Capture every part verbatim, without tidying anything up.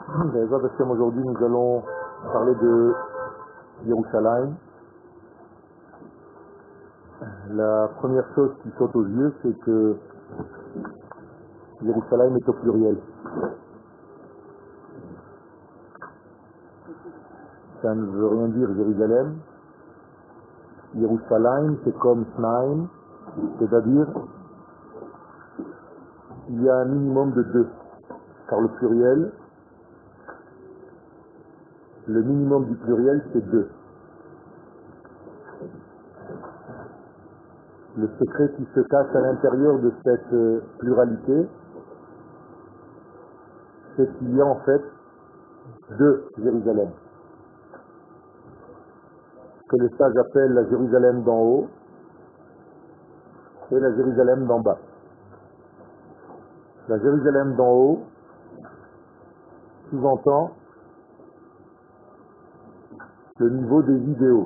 Aujourd'hui, nous allons parler de Jérusalem. La première chose qui saute aux yeux, c'est que Jérusalem est au pluriel. Ça ne veut rien dire Jérusalem. Jérusalem, c'est comme Snaim, c'est-à-dire il y a un minimum de deux, car le pluriel, le minimum du pluriel, c'est deux. Le secret qui se cache à l'intérieur de cette pluralité, c'est qu'il y a en fait deux Jérusalem, que les sages appellent la Jérusalem d'en haut et la Jérusalem d'en bas. La Jérusalem d'en haut sous-entend le niveau des idéaux.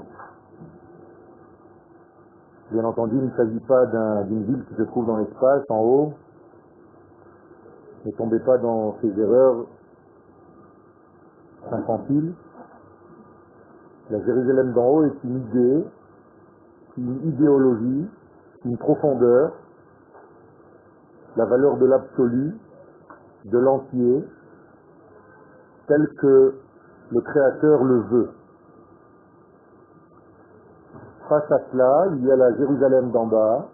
Bien entendu, il ne s'agit pas d'un, d'une ville qui se trouve dans l'espace, en haut. Ne tombez pas dans ces erreurs infantiles. La Jérusalem d'en haut est une idée, une idéologie, une profondeur, la valeur de l'absolu, de l'entier, tel que le Créateur le veut. Face à cela, il y a la Jérusalem d'en bas,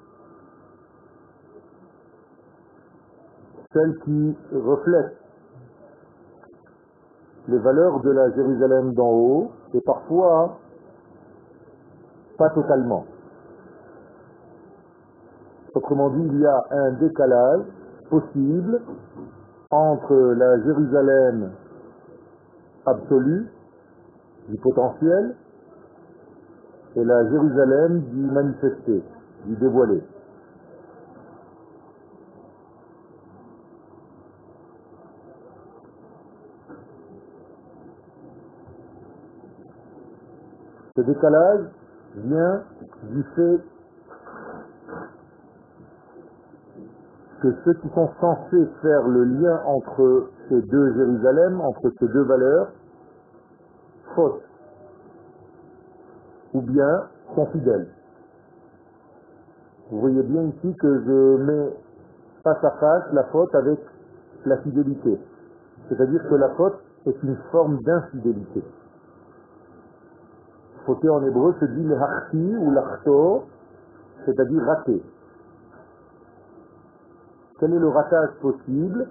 celle qui reflète les valeurs de la Jérusalem d'en haut, et parfois pas totalement. Autrement dit, il y a un décalage possible entre la Jérusalem absolue, du potentiel, et la Jérusalem du manifesté, du dévoilé. Ce décalage vient du fait que ceux qui sont censés faire le lien entre ces deux Jérusalem, entre ces deux valeurs, fautent, ou bien sont fidèles. Vous voyez bien ici que je mets face à face la faute avec la fidélité. C'est-à-dire que la faute est une forme d'infidélité. Fauter en hébreu se dit le harti ou l'achto, c'est-à-dire rater. Quel est le ratage possible?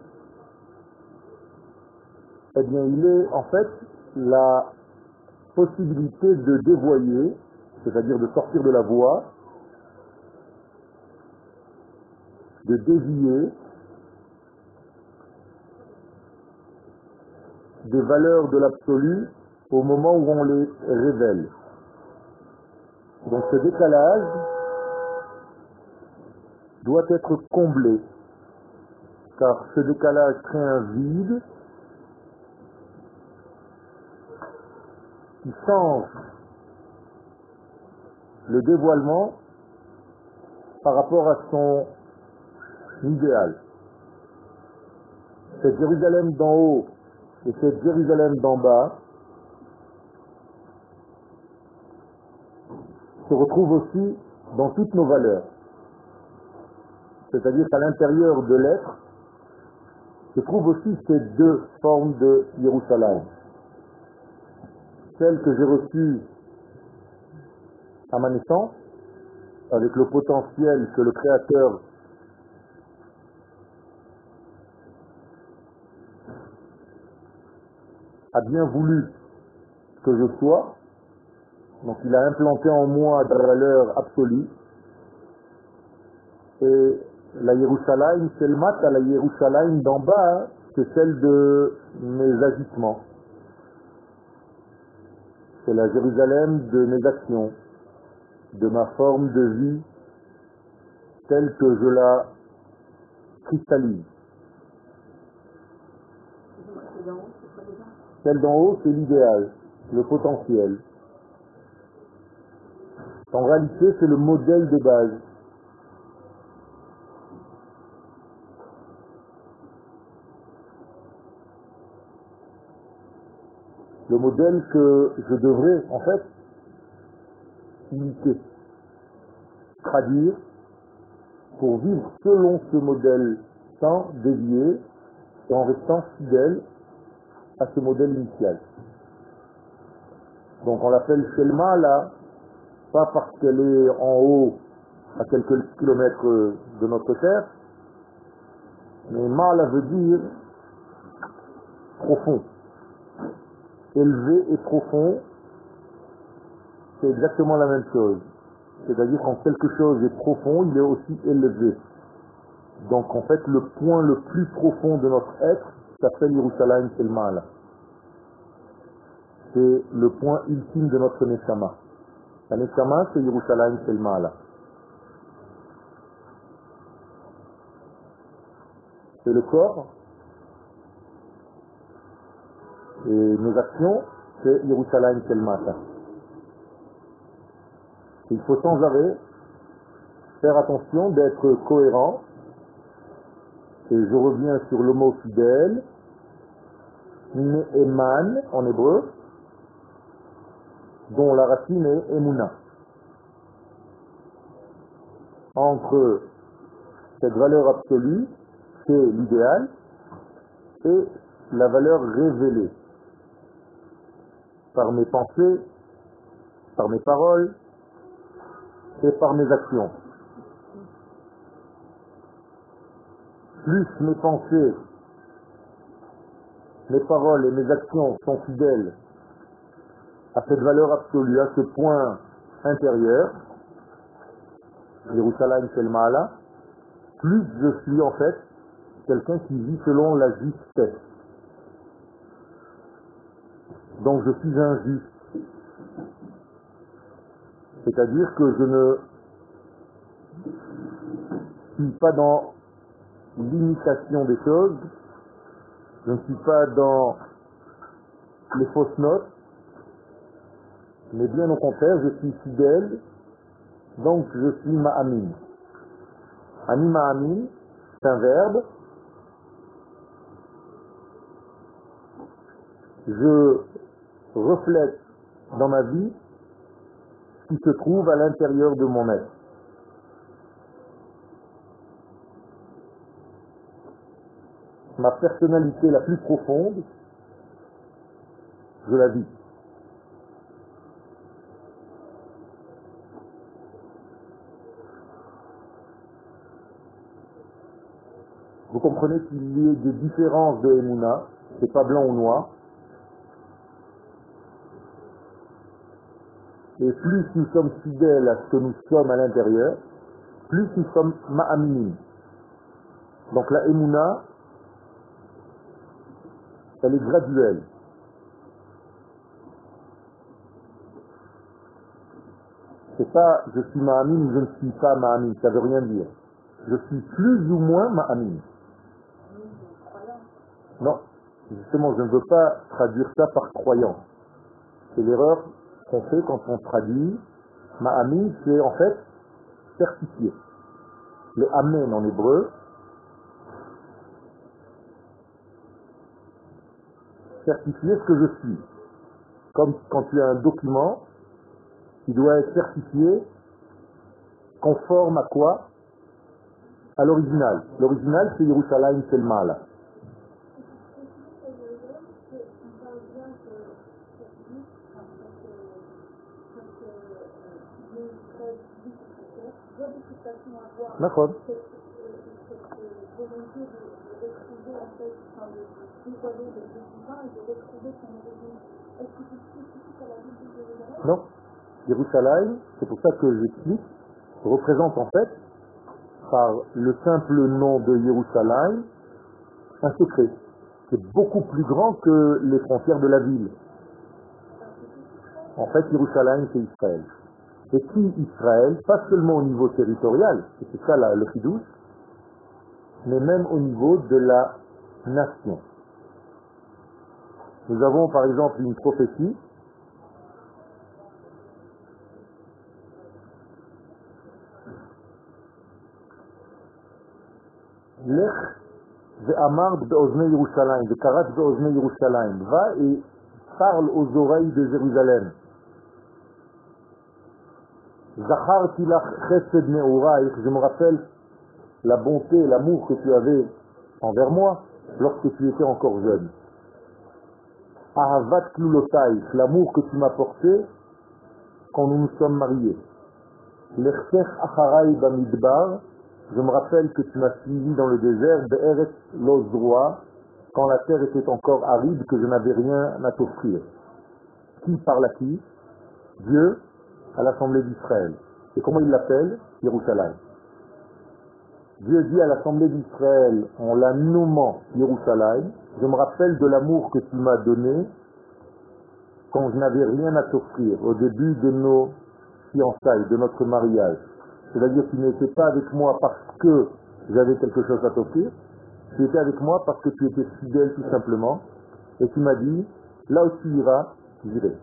Eh bien, il est en fait la possibilité de dévoyer, c'est-à-dire de sortir de la voie, de dévier des valeurs de l'absolu au moment où on les révèle. Donc ce décalage doit être comblé, car ce décalage crée un vide qui change le dévoilement par rapport à son idéal. Cette Jérusalem d'en haut et cette Jérusalem d'en bas se retrouvent aussi dans toutes nos valeurs. C'est-à-dire qu'à l'intérieur de l'être se trouvent aussi ces deux formes de Jérusalem. Celle que j'ai reçue à ma naissance, avec le potentiel que le Créateur a bien voulu que je sois, donc il a implanté en moi de la valeur absolue, et la Jérusalem, c'est le mat à la Jérusalem d'en bas, c'est celle de mes agissements. C'est la Jérusalem de mes actions, de ma forme de vie, telle que je la cristallise. Celle d'en haut, c'est l'idéal, le potentiel. En réalité, c'est le modèle de base. le modèle que je devrais en fait imiter, traduire pour vivre selon ce modèle sans dévier et en restant fidèle à ce modèle initial. Donc on l'appelle Shelma là, pas parce qu'elle est en haut à quelques kilomètres de notre terre, mais Ma'ala veut dire profond. Élevé et profond, c'est exactement la même chose. C'est-à-dire quand quelque chose est profond, il est aussi élevé. Donc en fait, le point le plus profond de notre être s'appelle Yerushalayim Shel Ma'ala. C'est le point ultime de notre Neshama. La Neshama, c'est Yerushalayim Shel Ma'ala. C'est le corps. Et nos actions, c'est Yerushalayim Shel Ma'ala. Il faut sans arrêt faire attention d'être cohérent. Et je reviens sur le mot fidèle, Ne'eman en hébreu, dont la racine est Emouna. Entre cette valeur absolue, c'est l'idéal, et la valeur révélée par mes pensées, par mes paroles et par mes actions. Plus mes pensées, mes paroles et mes actions sont fidèles à cette valeur absolue, à ce point intérieur, Yerushalayim Shel Ma'ala, plus je suis en fait quelqu'un qui vit selon la justesse. Donc je suis un juste. C'est-à-dire que je ne suis pas dans l'imitation des choses, je ne suis pas dans les fausses notes, mais bien au contraire, je suis fidèle, donc je suis ma'amin. Ani ma'amin, c'est un verbe. Je reflète dans ma vie ce qui se trouve à l'intérieur de mon être. Ma personnalité la plus profonde, je la vis. Vous comprenez qu'il y ait des différences de Emouna, c'est pas blanc ou noir. Et plus nous sommes fidèles à ce que nous sommes à l'intérieur, plus nous sommes ma'aminim. Donc la Emouna, elle est graduelle. C'est pas je suis ma'amin ou je ne suis pas ma'amin, ça veut rien dire. Je suis plus ou moins ma'amin. Non, justement, je ne veux pas traduire ça par croyance. C'est l'erreur qu'on fait quand on traduit. Ma'amin, c'est en fait certifié. Le amen en hébreu, certifier ce que je suis. Comme quand tu as un document qui doit être certifié conforme à quoi? À l'original. L'original, c'est Yerushalayim Shel Ma'ala. D'accord. Non. Yerushalayim, c'est pour ça que j'explique, représente en fait, par le simple nom de Yerushalayim, un secret qui est beaucoup plus grand que les frontières de la ville. En fait, Yerushalayim, c'est Israël. Et qui Israël, pas seulement au niveau territorial, et c'est ça là, le chidouche, mais même au niveau de la nation. Nous avons par exemple une prophétie Lech ve'amar be'oznei Yerushalayim, ve'karat be'oznei Yerushalayim. Va et parle aux oreilles de Jérusalem. Zacharti lach chesed ne'oraich, je me rappelle la bonté et l'amour que tu avais envers moi lorsque tu étais encore jeune. Ahavat klulotaich, l'amour que tu m'as porté quand nous nous sommes mariés. L'echsech acharai bamidbar, je me rappelle que tu m'as suivi dans le désert, be'eretz lo zroa, quand la terre était encore aride, que je n'avais rien à t'offrir. Qui parle à qui? Dieu à l'Assemblée d'Israël. Et comment il l'appelle? Yerushalayim. Dieu dit à l'Assemblée d'Israël, en la nommant Yerushalayim, je me rappelle de l'amour que tu m'as donné quand je n'avais rien à t'offrir, au début de nos fiançailles, de notre mariage. C'est-à-dire que tu n'étais pas avec moi parce que j'avais quelque chose à t'offrir, tu étais avec moi parce que tu étais fidèle tout simplement, et tu m'as dit, là où tu iras, j'irai.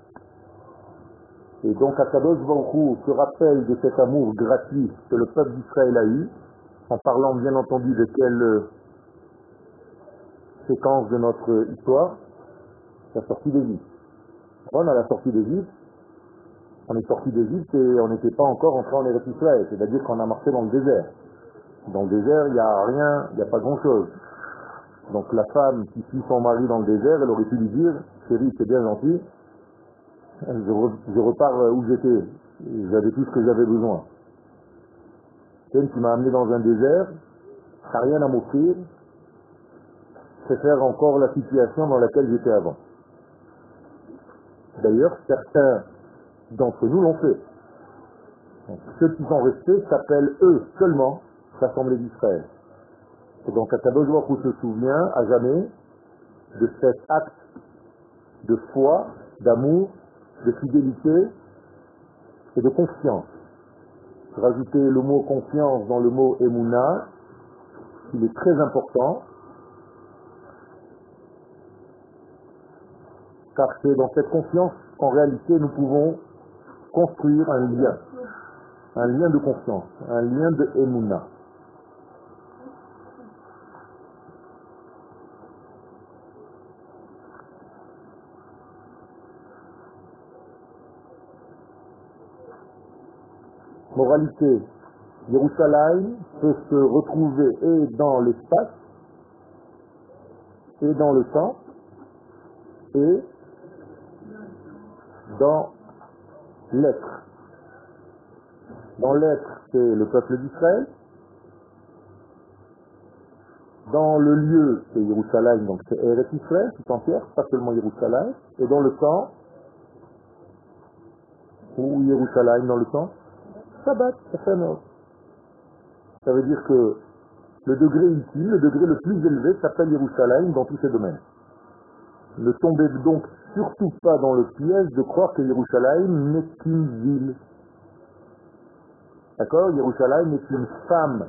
Et donc Akadosh Baruch Hu se rappelle de cet amour gratuit que le peuple d'Israël a eu, en parlant bien entendu de quelle euh, séquence de notre histoire, la sortie d'Égypte. On a la sortie d'Égypte, on est sorti d'Égypte et on n'était pas encore entré en Eretz Israël, c'est-à-dire qu'on a marché dans le désert. Dans le désert, il n'y a rien, il n'y a pas grand-chose. Donc la femme qui suit son mari dans le désert, elle aurait pu lui dire, chérie, c'est bien gentil, je, re, je repars où j'étais, j'avais tout ce que j'avais besoin. Tiens, tu m'as amené dans un désert, tu n'as rien à m'offrir, je préfère encore la situation dans laquelle j'étais avant. D'ailleurs, certains d'entre nous l'ont fait. Donc, ceux qui sont restés s'appellent eux seulement l'Assemblée d'Israël. Et donc Akadosh Baruch Hu se souvient à jamais de cet acte de foi, d'amour, de fidélité et de confiance. Rajouter le mot confiance dans le mot Emouna, il est très important, car c'est dans cette confiance qu'en réalité nous pouvons construire un lien, un lien de confiance, un lien de Emouna. Moralité, Yerushalayim peut se retrouver et dans l'espace, et dans le temps, et dans l'être. Dans l'être, c'est le peuple d'Israël. Dans le lieu, c'est Yerushalayim, donc c'est Eretz Israël tout entière, pas seulement Yerushalayim. Et dans le temps, ou Yerushalayim dans le temps, Shabbat, ça fait un autre. Ça veut dire que le degré ultime, le degré le plus élevé s'appelle Yerushalayim dans tous ces domaines. Ne tombez donc surtout pas dans le piège de croire que Yerushalayim n'est qu'une ville. D'accord? Yerushalayim est une femme.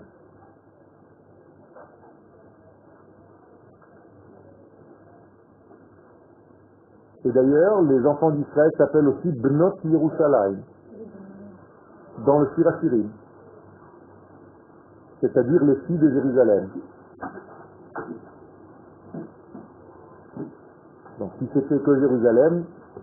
Et d'ailleurs, les enfants d'Israël s'appellent aussi Bnot Yerushalayim, dans le Shirachirim, c'est-à-dire les filles de Jérusalem. Donc si c'était que Jérusalem,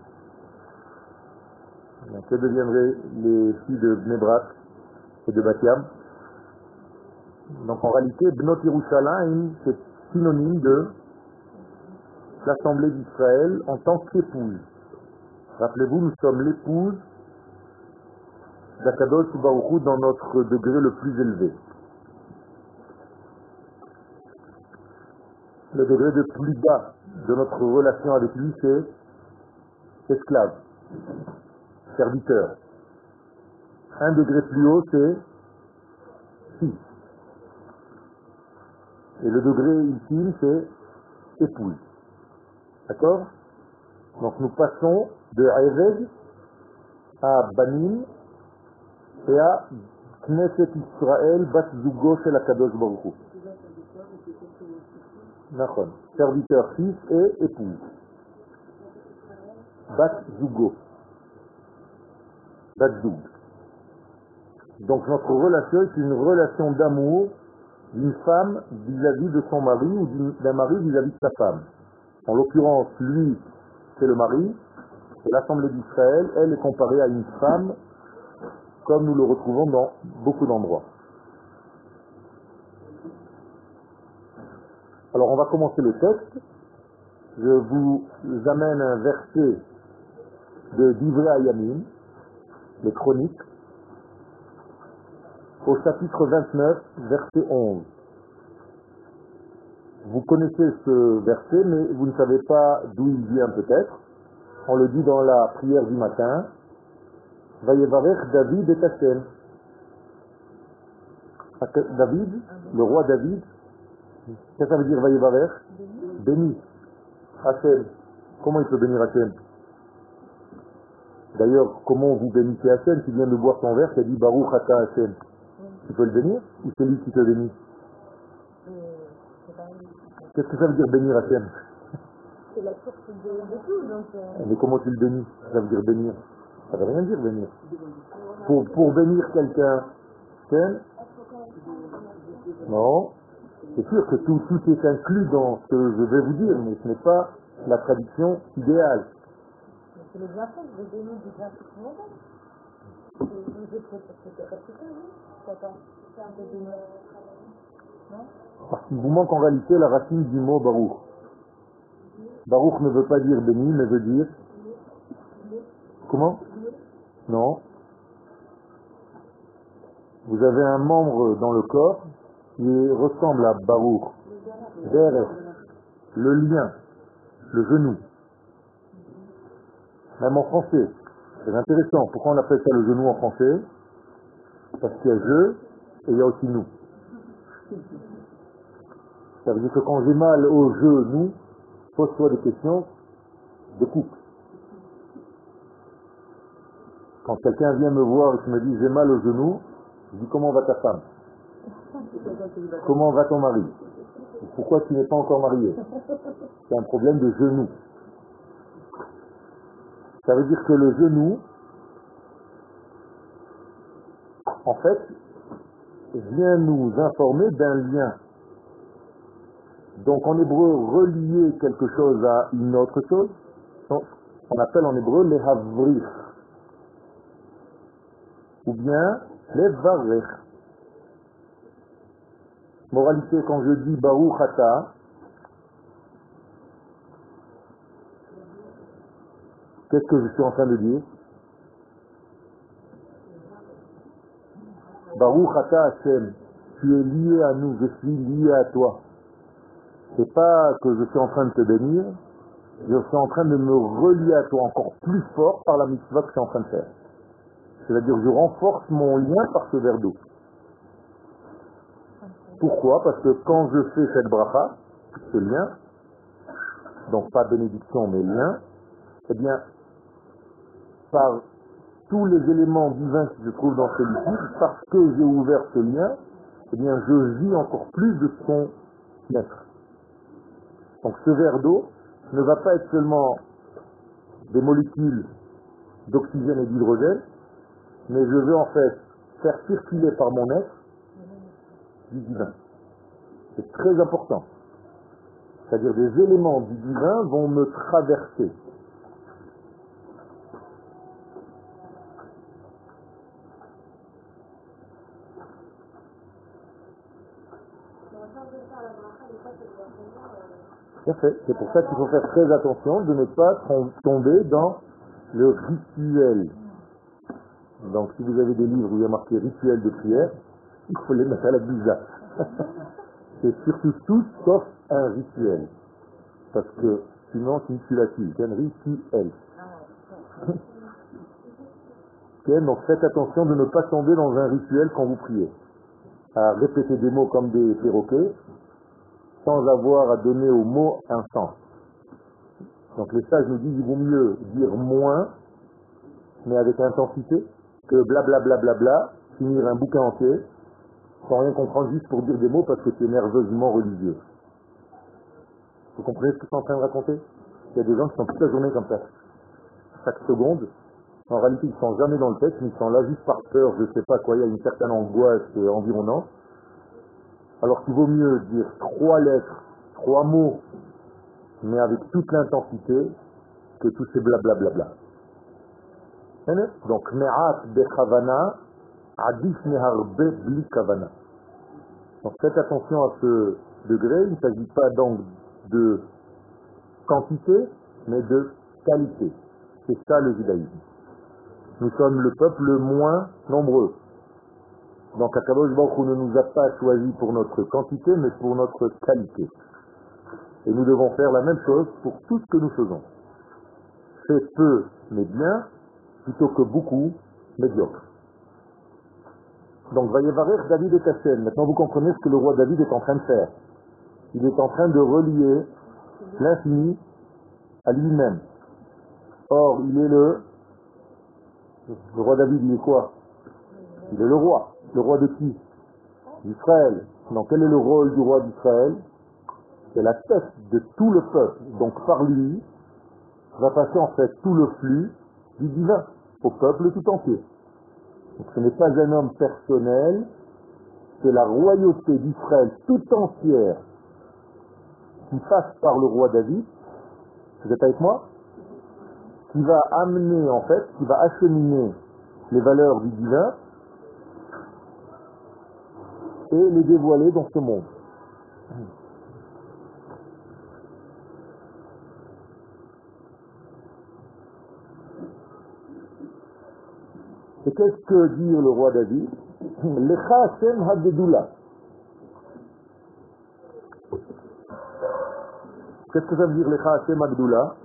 que deviendraient les filles de Bnei Brak et de Bat-Yam? Donc en réalité, Bnot Yerushalayim, c'est synonyme de l'Assemblée d'Israël en tant qu'épouse. Rappelez-vous, nous sommes l'épouse d'Akadosh Baruch Hu dans notre degré le plus élevé. Le degré le plus bas de notre relation avec lui, c'est esclave, serviteur. Un degré plus haut, c'est fils. Et le degré ultime, c'est épouse. D'accord? Donc nous passons de Eved à Banim et à Knesset Israël Bat Zugo Shel Akadosh Baruch Hu. Nachon. Serviteur, fils et épouse. Bat Zugo. Bat Zug. Donc notre relation est une relation d'amour d'une femme vis-à-vis de son mari ou d'un mari vis-à-vis de sa femme. En l'occurrence, lui, c'est le mari, et l'Assemblée d'Israël, elle, est comparée à une femme, comme nous le retrouvons dans beaucoup d'endroits. Alors on va commencer le texte. Je vous amène un verset de Divrei Hayamim, les Chroniques, au chapitre vingt-neuf, verset onze. Vous connaissez ce verset, mais vous ne savez pas d'où il vient peut-être. On le dit dans la prière du matin. Vayevarech David et Hashem. David, le roi David, qu'est-ce que ça veut dire Vayevarech? Béni. Hashem. Comment il peut bénir Hashem? D'ailleurs, comment vous bénissez Hashem qui vient de boire son verre, qui a dit Baruch Ata Hashem? Tu peux le bénir ou c'est lui qui te bénit? Qu'est-ce que ça veut dire bénir Hashem? C'est la source de, de tout, donc... Euh... Mais comment tu le bénis? Ça veut dire bénir. Ça veut rien dire bénir. Pour, pour bénir quelqu'un, Hashem? Non. C'est sûr que tout, tout est inclus dans ce que je vais vous dire, mais ce n'est pas la traduction idéale. C'est le bienfait, je vais bénir du bienfait qui m'en donne. Je sais pas ce que c'est, oui. Attends, c'est un peu bénir. Non? Parce qu'il vous manque en réalité la racine du mot Baruch. Baruch ne veut pas dire béni, mais veut dire... Comment? Non. Vous avez un membre dans le corps qui ressemble à Baruch. Derech, le lien, le genou. Même en français. C'est intéressant. Pourquoi on appelle ça le genou en français? Parce qu'il y a je et il y a aussi nous. Ça veut dire que quand j'ai mal au genou, pose-toi des questions de couple. Quand quelqu'un vient me voir et qui me dit j'ai mal au genou, je dis comment va ta femme? Comment va ton mari? Pourquoi tu n'es pas encore marié? C'est un problème de genou. Ça veut dire que le genou, en fait, vient nous informer d'un lien. Donc en hébreu, relier quelque chose à une autre chose, on appelle en hébreu les havrich, ou bien les varech. Moralité, quand je dis Baruch Ata, qu'est-ce que je suis en train de dire? Baruch Ata Hashem, tu es lié à nous, je suis lié à toi. C'est pas que je suis en train de te bénir, je suis en train de me relier à toi encore plus fort par la mitzvah que je suis en train de faire. C'est-à-dire que je renforce mon lien par ce verre d'eau. Pourquoi? Parce que quand je fais cette bracha, ce lien, donc pas bénédiction mais lien, eh bien, par tous les éléments divins qui se trouvent dans ce liquide, parce que j'ai ouvert ce lien, eh bien, je vis encore plus de son être. Donc ce verre d'eau ne va pas être seulement des molécules d'oxygène et d'hydrogène, mais je veux en fait faire circuler par mon être du divin. C'est très important. C'est-à-dire des éléments du divin vont me traverser. Parfait. C'est pour ça qu'il faut faire très attention de ne pas tomber dans le rituel. Donc si vous avez des livres où il y a marqué rituel de prière, il faut les mettre à la biza. C'est surtout tout sauf un rituel. Parce que sinon c'est une filatule, c'est un rituel. Okay, donc faites attention de ne pas tomber dans un rituel quand vous priez. À répéter des mots comme des perroquets, sans avoir à donner aux mots un sens. Donc les sages nous disent qu'il vaut mieux dire moins, mais avec intensité, que blablabla, bla, bla, bla, finir un bouquin entier, sans rien comprendre juste pour dire des mots parce que c'est nerveusement religieux. Vous comprenez ce que je suis en train de raconter? Il y a des gens qui sont toute la journée comme ça. Chaque seconde, en réalité ils ne sont jamais dans le texte, mais ils sont là juste par peur, je ne sais pas quoi, il y a une certaine angoisse environnante. Alors qu'il vaut mieux dire trois lettres, trois mots, mais avec toute l'intensité, que tous ces blablabla. Donc, me'at bechavana, adif meharbe bli kavana. Donc, faites attention à ce degré. Il ne s'agit pas donc de quantité, mais de qualité. C'est ça le judaïsme. Nous sommes le peuple le moins nombreux. Donc, Akadosh Baruch Hu ne nous a pas choisis pour notre quantité, mais pour notre qualité. Et nous devons faire la même chose pour tout ce que nous faisons. Fais peu, mais bien, plutôt que beaucoup, médiocre. Donc, Vayevarech David et Hashem. Maintenant, vous comprenez ce que le roi David est en train de faire. Il est en train de relier l'infini à lui-même. Or, il est le... Le roi David, il est quoi? Il est le roi. Le roi de qui? D'Israël. Donc, quel est le rôle du roi d'Israël? C'est la tête de tout le peuple. Donc, par lui, va passer en fait tout le flux du divin au peuple tout entier. Donc, ce n'est pas un homme personnel, c'est la royauté d'Israël tout entière qui passe par le roi David. Vous êtes avec moi? Qui va amener en fait, qui va acheminer les valeurs du divin et les dévoiler dans ce monde. Et qu'est-ce que dit le roi David? Lecha Hashem Hagedula. Qu'est-ce que ça veut dire Lecha Hashem Hagedula?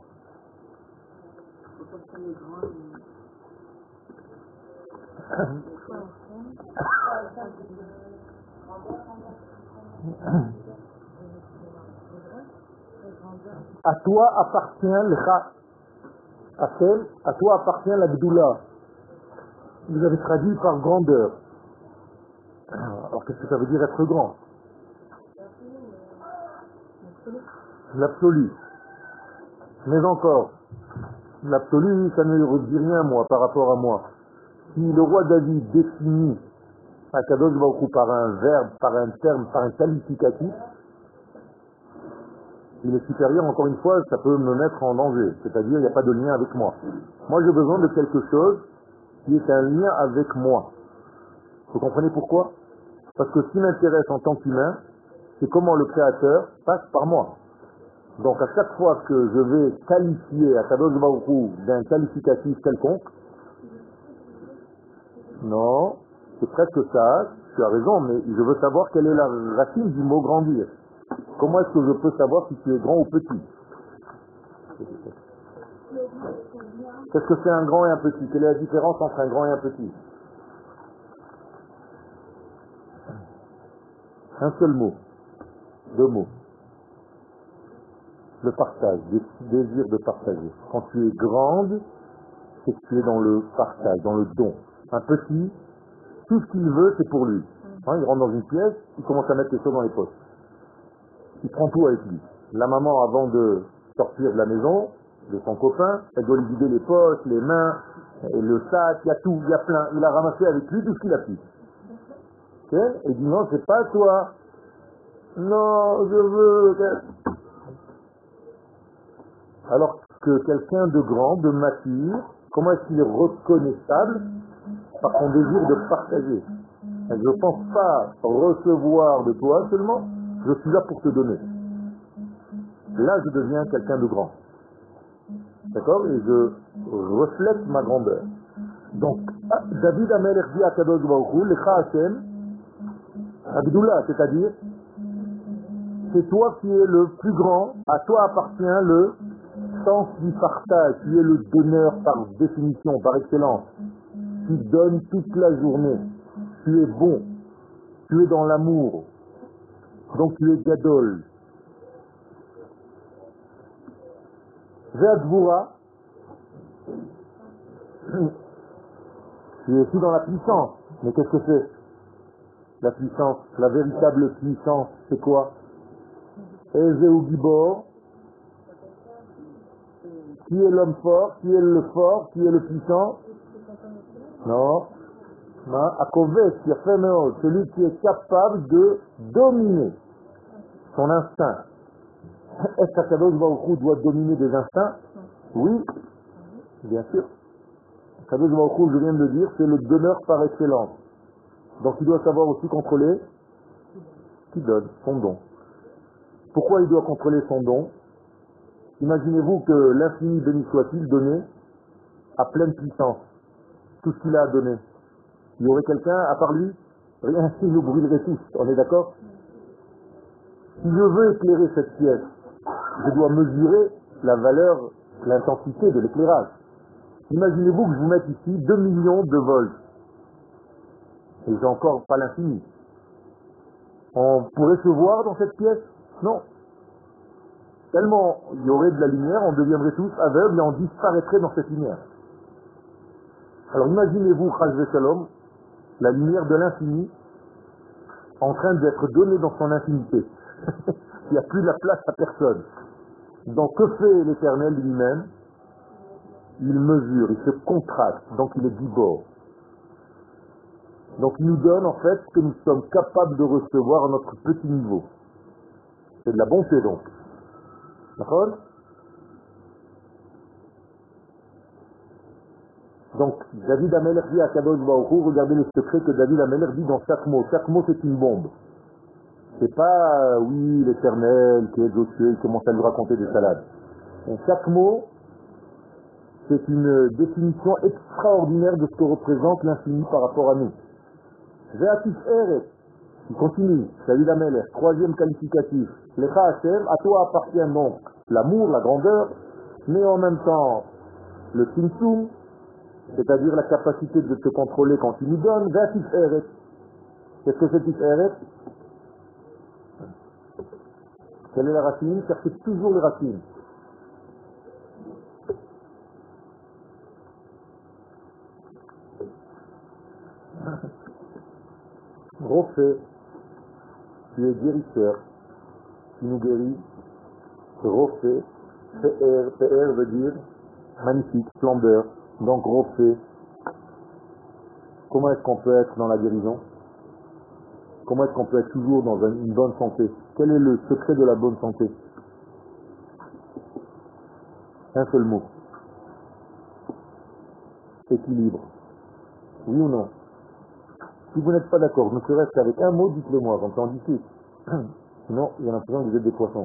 À toi appartient Lecha Hashem, à toi appartient la Gdoula. Vous avez traduit par grandeur. Alors qu'est-ce que ça veut dire être grand? L'absolu. Mais encore, l'absolu, ça ne dit rien, moi, par rapport à moi. Si le roi David définit Akadosh Baruch Hu par un verbe, par un terme, par un qualificatif, il est supérieur, encore une fois, ça peut me mettre en danger. C'est-à-dire, il n'y a pas de lien avec moi. Moi, j'ai besoin de quelque chose qui est un lien avec moi. Vous comprenez pourquoi? Parce que ce qui m'intéresse en tant qu'humain, c'est comment le Créateur passe par moi. Donc à chaque fois que je vais qualifier Akadosh Baruch Hu d'un qualificatif quelconque, non, c'est presque ça, tu as raison, mais je veux savoir quelle est la racine du mot grandir. Comment est-ce que je peux savoir si tu es grand ou petit? Qu'est-ce que c'est un grand et un petit? Quelle est la différence entre un grand et un petit? Un seul mot, deux mots. Le partage, le désir de partager. Quand tu es grande, c'est que tu es dans le partage, dans le don. Un petit, tout ce qu'il veut, c'est pour lui. Hein, il rentre dans une pièce, il commence à mettre les choses dans les poches. Il prend tout avec lui. La maman, avant de sortir de la maison, de son copain, elle doit lui vider les poches, les mains, et le sac, il y a tout, il y a plein. Il a ramassé avec lui tout ce qu'il a pu. Okay? Et il dit non, c'est pas toi. Non, je veux... Alors que quelqu'un de grand, de mature, comment est-ce qu'il est reconnaissable? Par son désir de partager. Je ne pense pas recevoir de toi seulement, je suis là pour te donner. Là, je deviens quelqu'un de grand. D'accord? Et je reflète ma grandeur. Donc, David Amelech dit à Kadosh Baruch Hu, Lecha Hashem, Abdullah, c'est-à-dire, c'est toi qui es le plus grand, à toi appartient le sens du partage, tu es le donneur par définition, par excellence. Tu donnes toute la journée, tu es bon, tu es dans l'amour, donc tu es gadol. Ve'advura, tu es aussi dans la puissance, mais qu'est-ce que c'est? La puissance, la véritable puissance, c'est quoi? Ezeu Gibor, qui est l'homme fort, qui est le fort, qui est le puissant? Non. Akovet, celui qui est capable de dominer son instinct. Est-ce qu'Akadosh Baruch Hu doit dominer des instincts? Oui, bien sûr. Kadosh Baruch Hu, je viens de le dire, c'est le donneur par excellence. Donc il doit savoir aussi contrôler qui donne son don. Pourquoi il doit contrôler son don? Imaginez-vous que l'infini béni soit-il donné à pleine puissance tout ce qu'il a à donner. Il y aurait quelqu'un, à part lui, rien si nous brûlerait tous, on est d'accord? Si je veux éclairer cette pièce, je dois mesurer la valeur, l'intensité de l'éclairage. Imaginez-vous que je vous mette ici deux millions de volts. Et j'ai encore pas l'infini. On pourrait se voir dans cette pièce? Non. Tellement il y aurait de la lumière, on deviendrait tous aveugles et on disparaîtrait dans cette lumière. Alors imaginez-vous, Chas Shalom, la lumière de l'infini en train d'être donnée dans son infinité. Il n'y a plus de la place à personne. Donc que fait l'Éternel lui-même? Il mesure, il se contracte, donc il est gibor. Donc il nous donne en fait ce que nous sommes capables de recevoir à notre petit niveau. C'est de la bonté donc. D'accord? Donc David Amelech dit à Kadosh Baruch Hu, regardez le secret que David Amelech dit dans chaque mot. Chaque mot c'est une bombe. C'est pas, euh, oui, l'Éternel qui est aux cieux, il commence à lui raconter des salades. Et chaque mot, c'est une définition extraordinaire de ce que représente l'infini par rapport à nous. Ve'atif eret, il continue, David Amelech, troisième qualificatif. Lecha Hashem, à toi appartient donc l'amour, la grandeur, mais en même temps le tzimtzum, c'est-à-dire la capacité de te contrôler quand tu nous donnes. Ve'atif eret. Qu'est-ce que c'est tif eret? Quelle est la racine? Cherchez toujours les racines. Refait, tu es guérisseur, tu nous guéris. Refait, P R, P R veut dire magnifique, splendeur. Donc refait. Comment est-ce qu'on peut être dans la guérison? Comment est-ce qu'on peut être toujours dans une bonne santé? Quel est le secret de la bonne santé? Un seul mot. Équilibre. Oui ou non? Si vous n'êtes pas d'accord, ne serait-ce qu'avec un mot, dites-le moi, comme ça on discute. Sinon, il y a l'impression que vous êtes des poissons.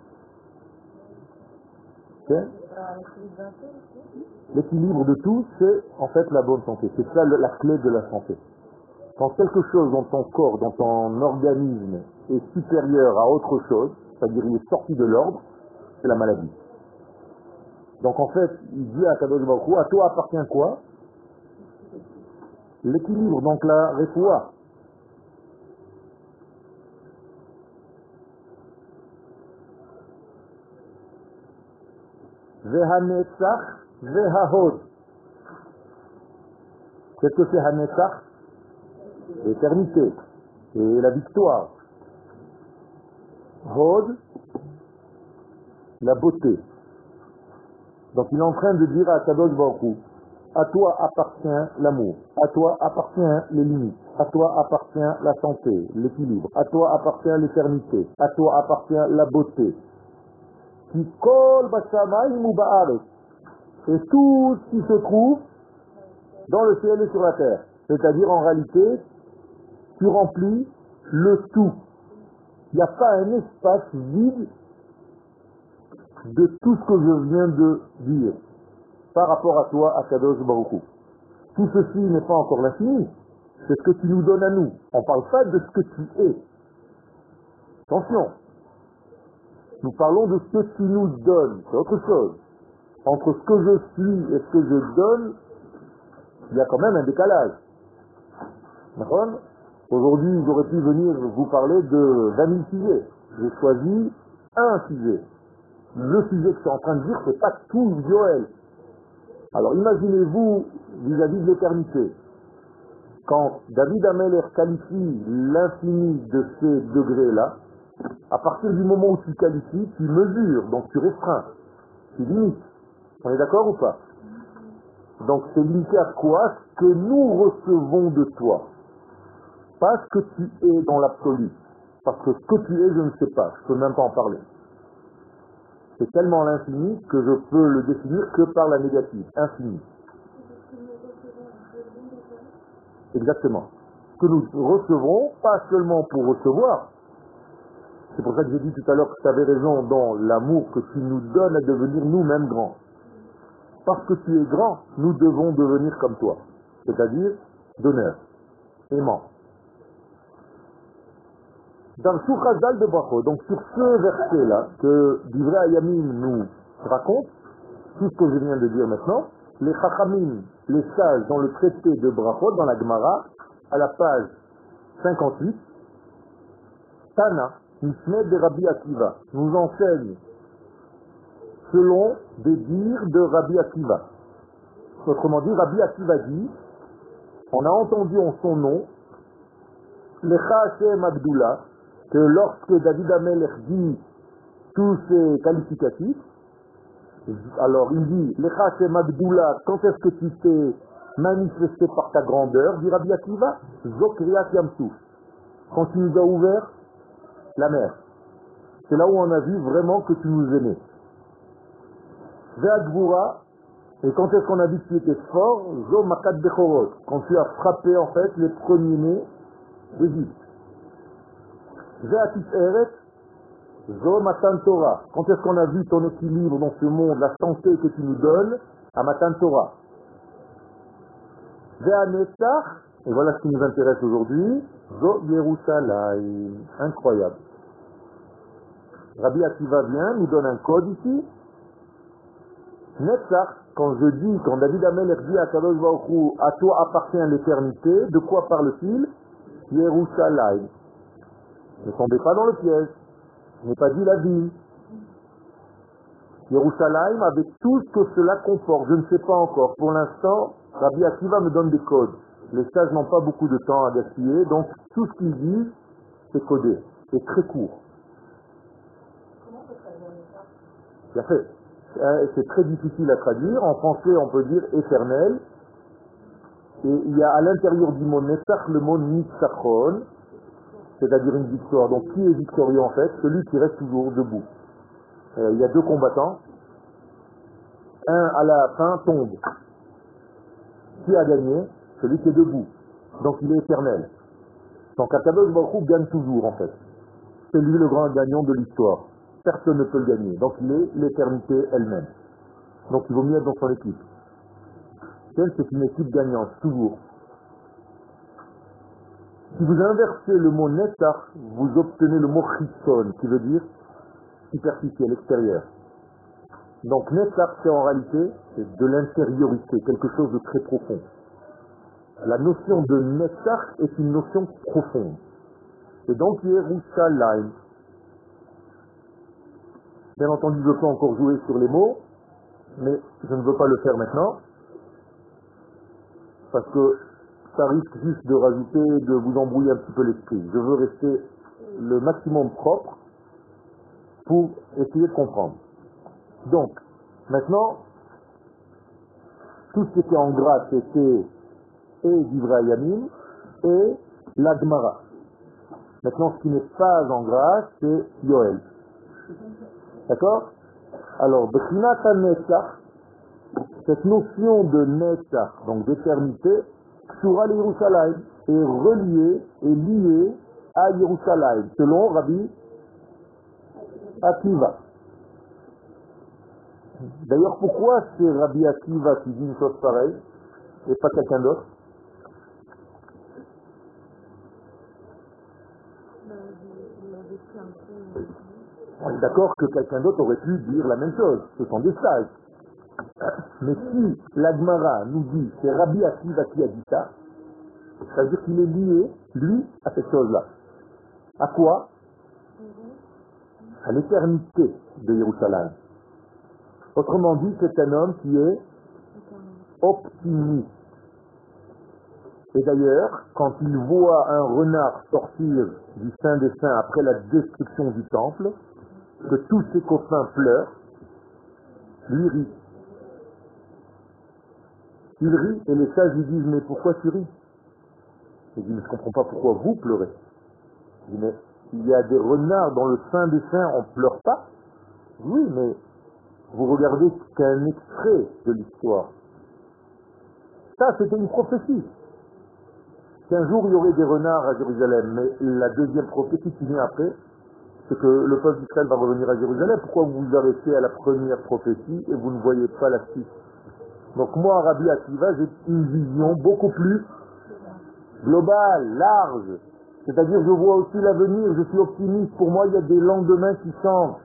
Okay? L'équilibre de tout, c'est en fait la bonne santé. C'est ça la clé de la santé. Quand quelque chose dans ton corps, dans ton organisme est supérieur à autre chose, c'est-à-dire il est sorti de l'ordre, c'est la maladie. Donc en fait, il dit à Kadosh Baruch Hu, à toi appartient quoi? L'équilibre, donc la refoua. Vehanetzach, vehahod. Qu'est-ce que c'est Hanetzach? L'éternité et la victoire. Hod, la beauté. Donc il est en train de dire à Kadosh Baruch Hu, à toi appartient l'amour, à toi appartient les limites, à toi appartient la santé, l'équilibre, à toi appartient l'éternité, à toi appartient la beauté. Qui kol bashamayim ou ba'aretz, et tout ce qui se trouve dans le ciel et sur la terre. C'est-à-dire en réalité, tu remplis le tout. Il n'y a pas un espace vide de tout ce que je viens de dire par rapport à toi, à Kadosh Baruch Hu. Tout ceci n'est pas encore l'infini, c'est ce que tu nous donnes à nous. On ne parle pas de ce que tu es. Attention, nous parlons de ce que tu nous donnes, c'est autre chose. Entre ce que je suis et ce que je donne, il y a quand même un décalage. D'accord? Aujourd'hui, j'aurais pu venir vous parler de vingt mille sujets. J'ai choisi un sujet. Le sujet que je suis en train de dire, c'est pas tout Joël. Alors imaginez-vous vis-à-vis de l'éternité. Quand David Amelech qualifie l'infini de ces degrés-là, à partir du moment où tu qualifies, tu mesures, donc tu restreins, tu limites. On est d'accord ou pas? Donc c'est limité à quoi? Ce que nous recevons de toi. Pas ce que tu es dans l'absolu. Parce que ce que tu es, je ne sais pas. Je ne peux même pas en parler. C'est tellement l'infini que je peux le définir que par la négative, infini. Exactement. Que nous recevons, pas seulement pour recevoir. C'est pour ça que j'ai dit tout à l'heure que tu avais raison dans l'amour que tu nous donnes à devenir nous-mêmes grands. Parce que tu es grand, nous devons devenir comme toi. C'est-à-dire, donneur, aimant. Dans Sou Chazal de Brachot, donc sur ce verset-là, que Divrei Hayamim nous raconte, tout ce que je viens de dire maintenant, les Chachamim, les sages, dans le traité de Brachot, dans la Gemara, à la page cinquante-huit, Tana, Mishne de Rabbi Akiva, nous enseigne selon des dires de Rabbi Akiva. Autrement dit, Rabbi Akiva dit, on a entendu en son nom, Lecha Hashem Abdullah, que lorsque David Amelech dit tous ces qualificatifs, alors il dit, Lecha Hashem Abdullah, quand est-ce que tu t'es manifesté par ta grandeur, dit Rabbi Akiva, Zokriat Yamsouf, quand tu nous as ouvert la mer. C'est là où on a vu vraiment que tu nous aimais. Ve'advura, et quand est-ce qu'on a dit que tu étais fort, Zo Makat Bechorot, quand tu as frappé en fait les premiers-nés d'Égypte. Ve'atit Eret, Zo Matan Torah, quand est-ce qu'on a vu ton équilibre dans ce monde, la santé que tu nous donnes, à Matan Torah. Ve'anetzach, et voilà ce qui nous intéresse aujourd'hui, Zo Yerushalayim, incroyable. Rabbi Akiva vient, nous donne un code ici. Netzach, quand je dis, quand David Amelech dit à Kadosh Baruch Hu, à toi appartient l'éternité, de quoi parle-t-il? Yerushalayim. Ne tombez pas dans le piège. Je n'ai pas dit la ville. Yerushalayim avec tout ce que cela comporte. Je ne sais pas encore. Pour l'instant, Rabbi Akiva me donne des codes. Les sages n'ont pas beaucoup de temps à gaspiller, donc tout ce qu'ils disent, c'est codé. C'est très court. Bien fait. C'est très difficile à traduire. En français, on peut dire éternel. Et il y a à l'intérieur du mot Netzach le mot Nitzachon, c'est-à-dire une victoire. Donc qui est victorieux en fait? Celui qui reste toujours debout. Euh, il y a deux combattants. Un à la fin tombe. Qui a gagné? Celui qui est debout. Donc il est éternel. Donc Akadosh Baruch Hu gagne toujours en fait. C'est lui le grand gagnant de l'histoire. Personne ne peut le gagner. Donc il est l'éternité elle-même. Donc il vaut mieux être dans son équipe. C'est une équipe gagnante, toujours. Si vous inversez le mot Netzach, vous obtenez le mot Chisson, qui veut dire superficiel, extérieur. Donc Netzach, c'est en réalité c'est de l'intériorité, quelque chose de très profond. La notion de Netzach est une notion profonde. Et donc Yerushalayim. Bien entendu, je peux encore jouer sur les mots, mais je ne veux pas le faire maintenant, parce que ça risque juste de rajouter, de vous embrouiller un petit peu l'esprit. Je veux rester le maximum propre pour essayer de comprendre. Donc, maintenant, tout ce qui était en gras, c'était et Divrei Hayamim et la Gemara. Maintenant, ce qui n'est pas en gras, c'est Yoel. D'accord? Alors, Bechinat Netzach, cette notion de Netzach, donc d'éternité, Ksura le Yerushalayim, est reliée et liée à Yerushalayim, selon Rabbi Akiva. D'ailleurs, pourquoi c'est Rabbi Akiva qui dit une chose pareille et pas quelqu'un d'autre? On est d'accord que quelqu'un d'autre aurait pu dire la même chose. Ce sont des sages. Mais si la Gemara nous dit que c'est Rabbi Akiva qui a dit ça, ça veut dire qu'il est lié, lui, à cette chose-là. À quoi? À l'éternité de Yerushalayim. Autrement dit, c'est un homme qui est optimiste. Et d'ailleurs, quand il voit un renard sortir du Saint des Saints après la destruction du temple, que tous ses copains pleurent, lui rit. Il rit et les sages lui disent, mais pourquoi tu ris? Il dit, mais je ne comprends pas pourquoi vous pleurez. Il dit, mais il y a des renards dans le Saint des Saints, on ne pleure pas. Oui, mais vous regardez qu'un extrait de l'histoire. Ça, c'était une prophétie. Qu'un jour, il y aurait des renards à Jérusalem. Mais la deuxième prophétie qui vient après, c'est que le peuple d'Israël va revenir à Jérusalem. Pourquoi vous vous arrêtez à la première prophétie et vous ne voyez pas la suite? Donc moi, Rabbi Akiva, j'ai une vision beaucoup plus globale, large. C'est-à-dire, je vois aussi l'avenir, je suis optimiste. Pour moi, il y a des lendemains qui changent.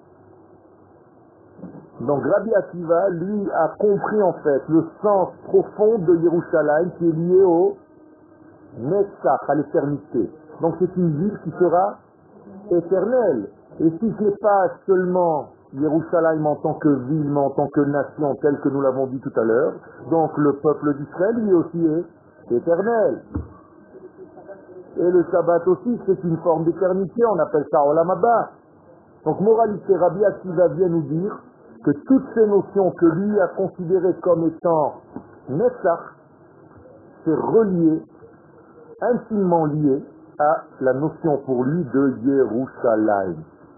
Donc Rabbi Akiva, lui, a compris en fait le sens profond de Yerushalayim qui est lié au Netzach, à l'éternité. Donc c'est une ville qui sera éternelle. Et si ce n'est pas seulement Yerushalayim en tant que ville, mais en tant que nation, telle que nous l'avons dit tout à l'heure, donc le peuple d'Israël, lui aussi, est éternel. Et le Shabbat aussi, c'est une forme d'éternité, on appelle ça Olam Haba. Donc moralité, Rabbi Akiva vient nous dire que toutes ces notions que lui a considérées comme étant Netzach, c'est relié, intimement lié à la notion pour lui de Yerushalayim.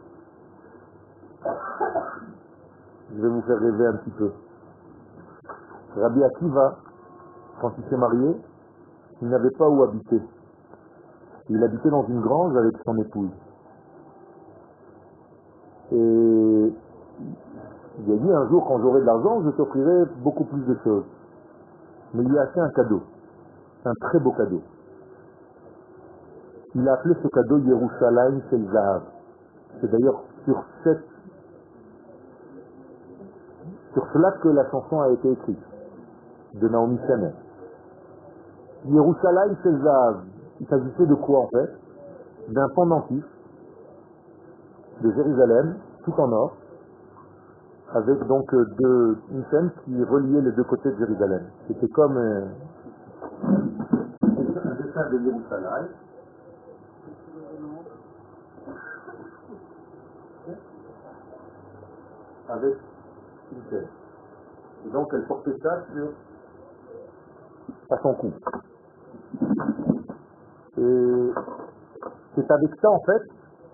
Je vais vous faire rêver un petit peu. Rabbi Akiva, quand il s'est marié, il n'avait pas où habiter. Il habitait dans une grange avec son épouse. Et il a dit un jour, quand j'aurai de l'argent, je t'offrirai beaucoup plus de choses. Mais il lui a fait un cadeau, un très beau cadeau. Il a appelé ce cadeau Yerushalayim Shel Zahav. C'est d'ailleurs sur cette, sur cela que la chanson a été écrite, de Naomi Shemer. Yerushalayim Shel Zahav, il s'agissait de quoi en fait? D'un pendentif de Jérusalem, tout en or, avec donc deux, une chaîne qui reliait les deux côtés de Jérusalem. C'était comme euh, un dessin de Yerushalayim. Avec une chaîne. Et donc elle portait ça sur à son cou. Et c'est avec ça en fait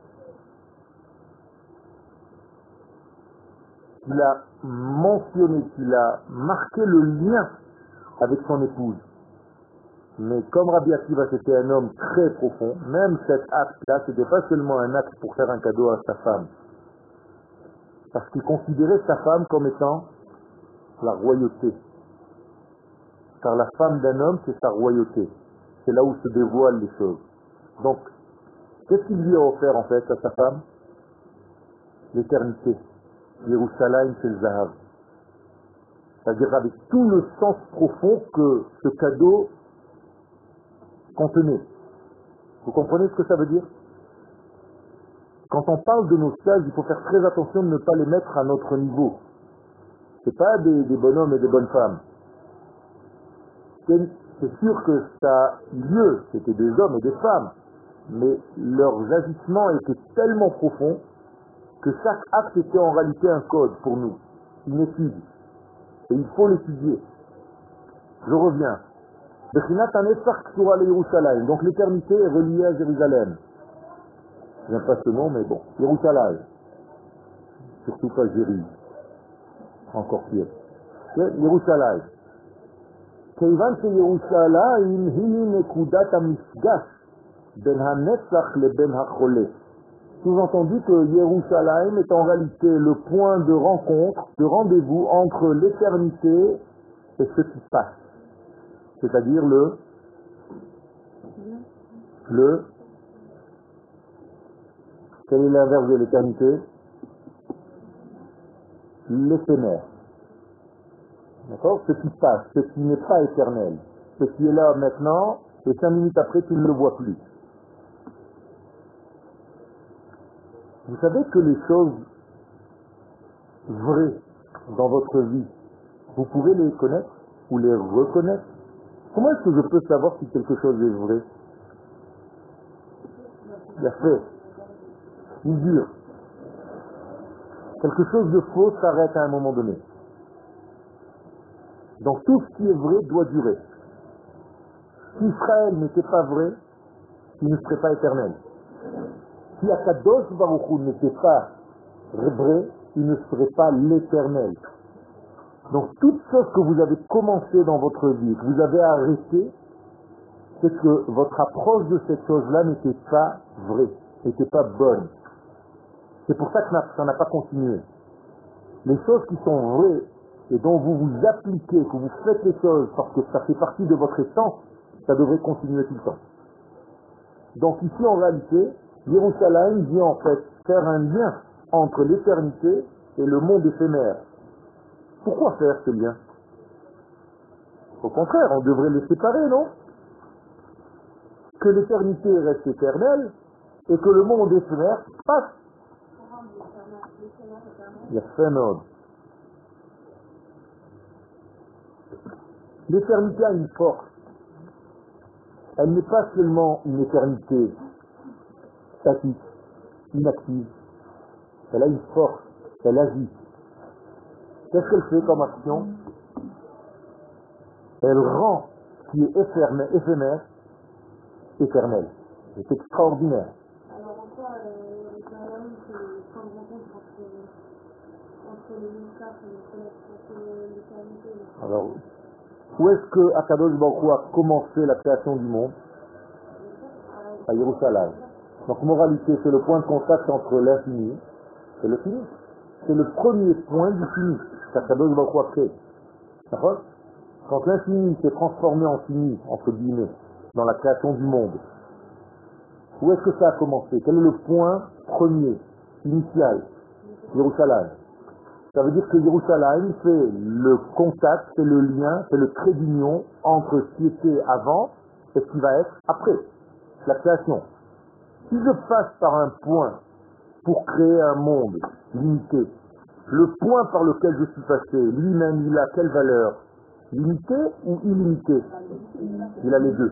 qu'il a mentionné, qu'il a marqué le lien avec son épouse. Mais comme Rabbi Akiva c'était un homme très profond, même cet acte-là, c'était pas seulement un acte pour faire un cadeau à sa femme. Parce qu'il considérait sa femme comme étant la royauté. Car la femme d'un homme, c'est sa royauté. C'est là où se dévoilent les choses. Donc, qu'est-ce qu'il lui a offert en fait à sa femme? L'éternité. Yerushalayim Shel Zahav. C'est-à-dire avec tout le sens profond que ce cadeau contenait. Vous comprenez ce que ça veut dire? Quand on parle de nos sages, il faut faire très attention de ne pas les mettre à notre niveau. C'est pas des, des bonhommes et des bonnes femmes. C'est, c'est sûr que ça a eu lieu, c'était des hommes et des femmes, mais leurs agissements étaient tellement profonds que chaque acte était en réalité un code pour nous, une étude. Et il faut l'étudier. Je reviens. Donc l'éternité est reliée à Jérusalem. Je n'aime pas ce nom, mais bon. Yerushalayim. Surtout pas Jérusalem. Encore pire. Yerushalayim. כיוון שירושלים היא נקודת המפגש בין הנצח לבין החולה. Sous-entendu que Yerushalayim est en réalité le point de rencontre, de rendez-vous entre l'éternité et ce qui passe. C'est-à-dire le, le, quel est l'inverse de l'éternité? L'éphémère. D'accord? Ce qui passe, ce qui n'est pas éternel. Ce qui est là maintenant, et cinq minutes après, tu ne le vois plus. Vous savez que les choses vraies dans votre vie, vous pouvez les connaître ou les reconnaître. Comment est-ce que je peux savoir si quelque chose est vrai? Il y a fait, il dure. Quelque chose de faux s'arrête à un moment donné. Donc tout ce qui est vrai doit durer. Si Israël n'était pas vrai, il ne serait pas éternel. Si Akadosh Baruch Hu n'était pas vrai, il ne serait pas l'éternel. Donc toute chose que vous avez commencé dans votre vie, que vous avez arrêté, c'est que votre approche de cette chose-là n'était pas vraie, n'était pas bonne. C'est pour ça que ça n'a pas continué. Les choses qui sont vraies et dont vous vous appliquez, que vous faites les choses parce que ça fait partie de votre essence, ça devrait continuer tout le temps. Donc ici en réalité, Jérusalem vient en fait faire un lien entre l'éternité et le monde éphémère. Pourquoi faire ce lien? Au contraire, on devrait les séparer, non? Que l'éternité reste éternelle et que le monde éphémère passe. Il y a fait un ordre. L'éternité a une force. Elle n'est pas seulement une éternité statique, inactive. Elle a une force, elle agit. Qu'est-ce qu'elle fait comme action? Elle rend ce qui est éphémère, éphémère éternel. C'est extraordinaire. Alors encore, euh, le Kalam, c'est comme rencontre entre, entre le Moussaf et le Soleil, entre l'éternité. Alors, où est-ce que Akadosh Baruch Hu a commencé la création du monde? À Jérusalem. Donc, moralité, c'est le point de contact entre l'infini et le fini. C'est le premier point du fini qu'Akadosh Baruch Hu a créé. D'accord? Quand l'infini s'est transformé en fini, entre guillemets, dans la création du monde, où est-ce que ça a commencé? Quel est le point premier, initial? Jérusalem. Ça veut dire que Jérusalem fait le contact, fait le lien, fait le trait d'union entre ce qui était avant et ce qui va être après, la création. Si je passe par un point pour créer un monde limité, le point par lequel je suis passé, lui-même, il a quelle valeur? Limité ou illimité? Il a les deux.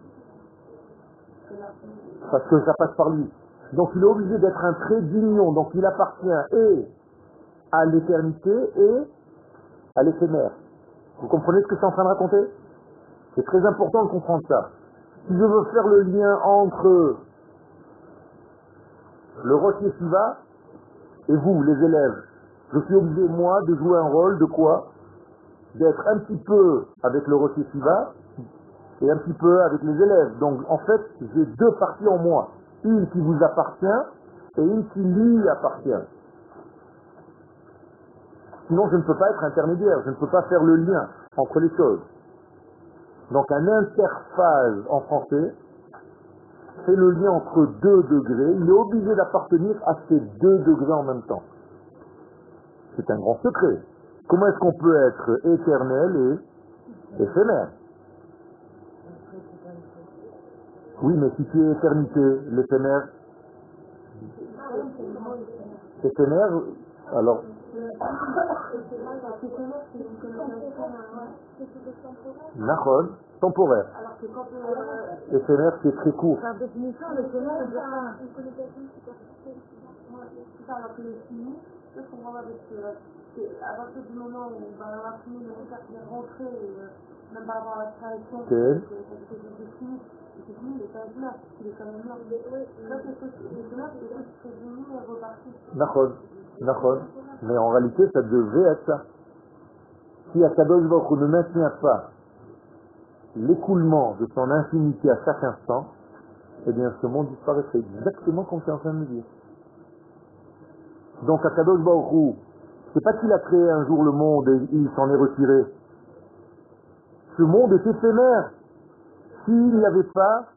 Parce que ça passe par lui. Donc il est obligé d'être un trait d'union. Donc il appartient et à l'éternité et à l'éphémère. Vous comprenez ce que je suis en train de raconter? C'est très important de comprendre ça. Si je veux faire le lien entre le Rosh Yeshiva et vous, les élèves, je suis obligé, moi, de jouer un rôle de quoi? D'être un petit peu avec le Rosh Yeshiva et un petit peu avec les élèves. Donc, en fait, j'ai deux parties en moi. Une qui vous appartient et une qui lui appartient. Sinon, je ne peux pas être intermédiaire. Je ne peux pas faire le lien entre les choses. Donc, un interphase en français fait le lien entre deux degrés. Il est obligé d'appartenir à ces deux degrés en même temps. C'est un grand secret. Comment est-ce qu'on peut être éternel et éphémère? Oui, mais si tu es éternité, l'éphémère, éphémère, alors... Nachon, temporaire. Éphémère, c'est très court. Par définition, l'éphémère est bien une connotation superficielle. C'est ça, alors que le fini, je comprends pas parce que à partir du moment où dans l'infini, le regard est rentré, même par rapport à la création, c'est fini. C'est fini, il est quand même là, il est quand même là. Ça, c'est ce qui est là, c'est ce qui est fini et reparti. Nachon, Nachon. Mais en réalité, ça devait être ça. Si Akadosh Baruch Hu ne maintient pas l'écoulement de son infinité à chaque instant, eh bien ce monde disparaîtrait exactement comme tu es en train de me dire. Donc Akadosh Baruch Hu, c'est pas qu'il a créé un jour le monde et il s'en est retiré. Ce monde est éphémère. S'il n'y avait pas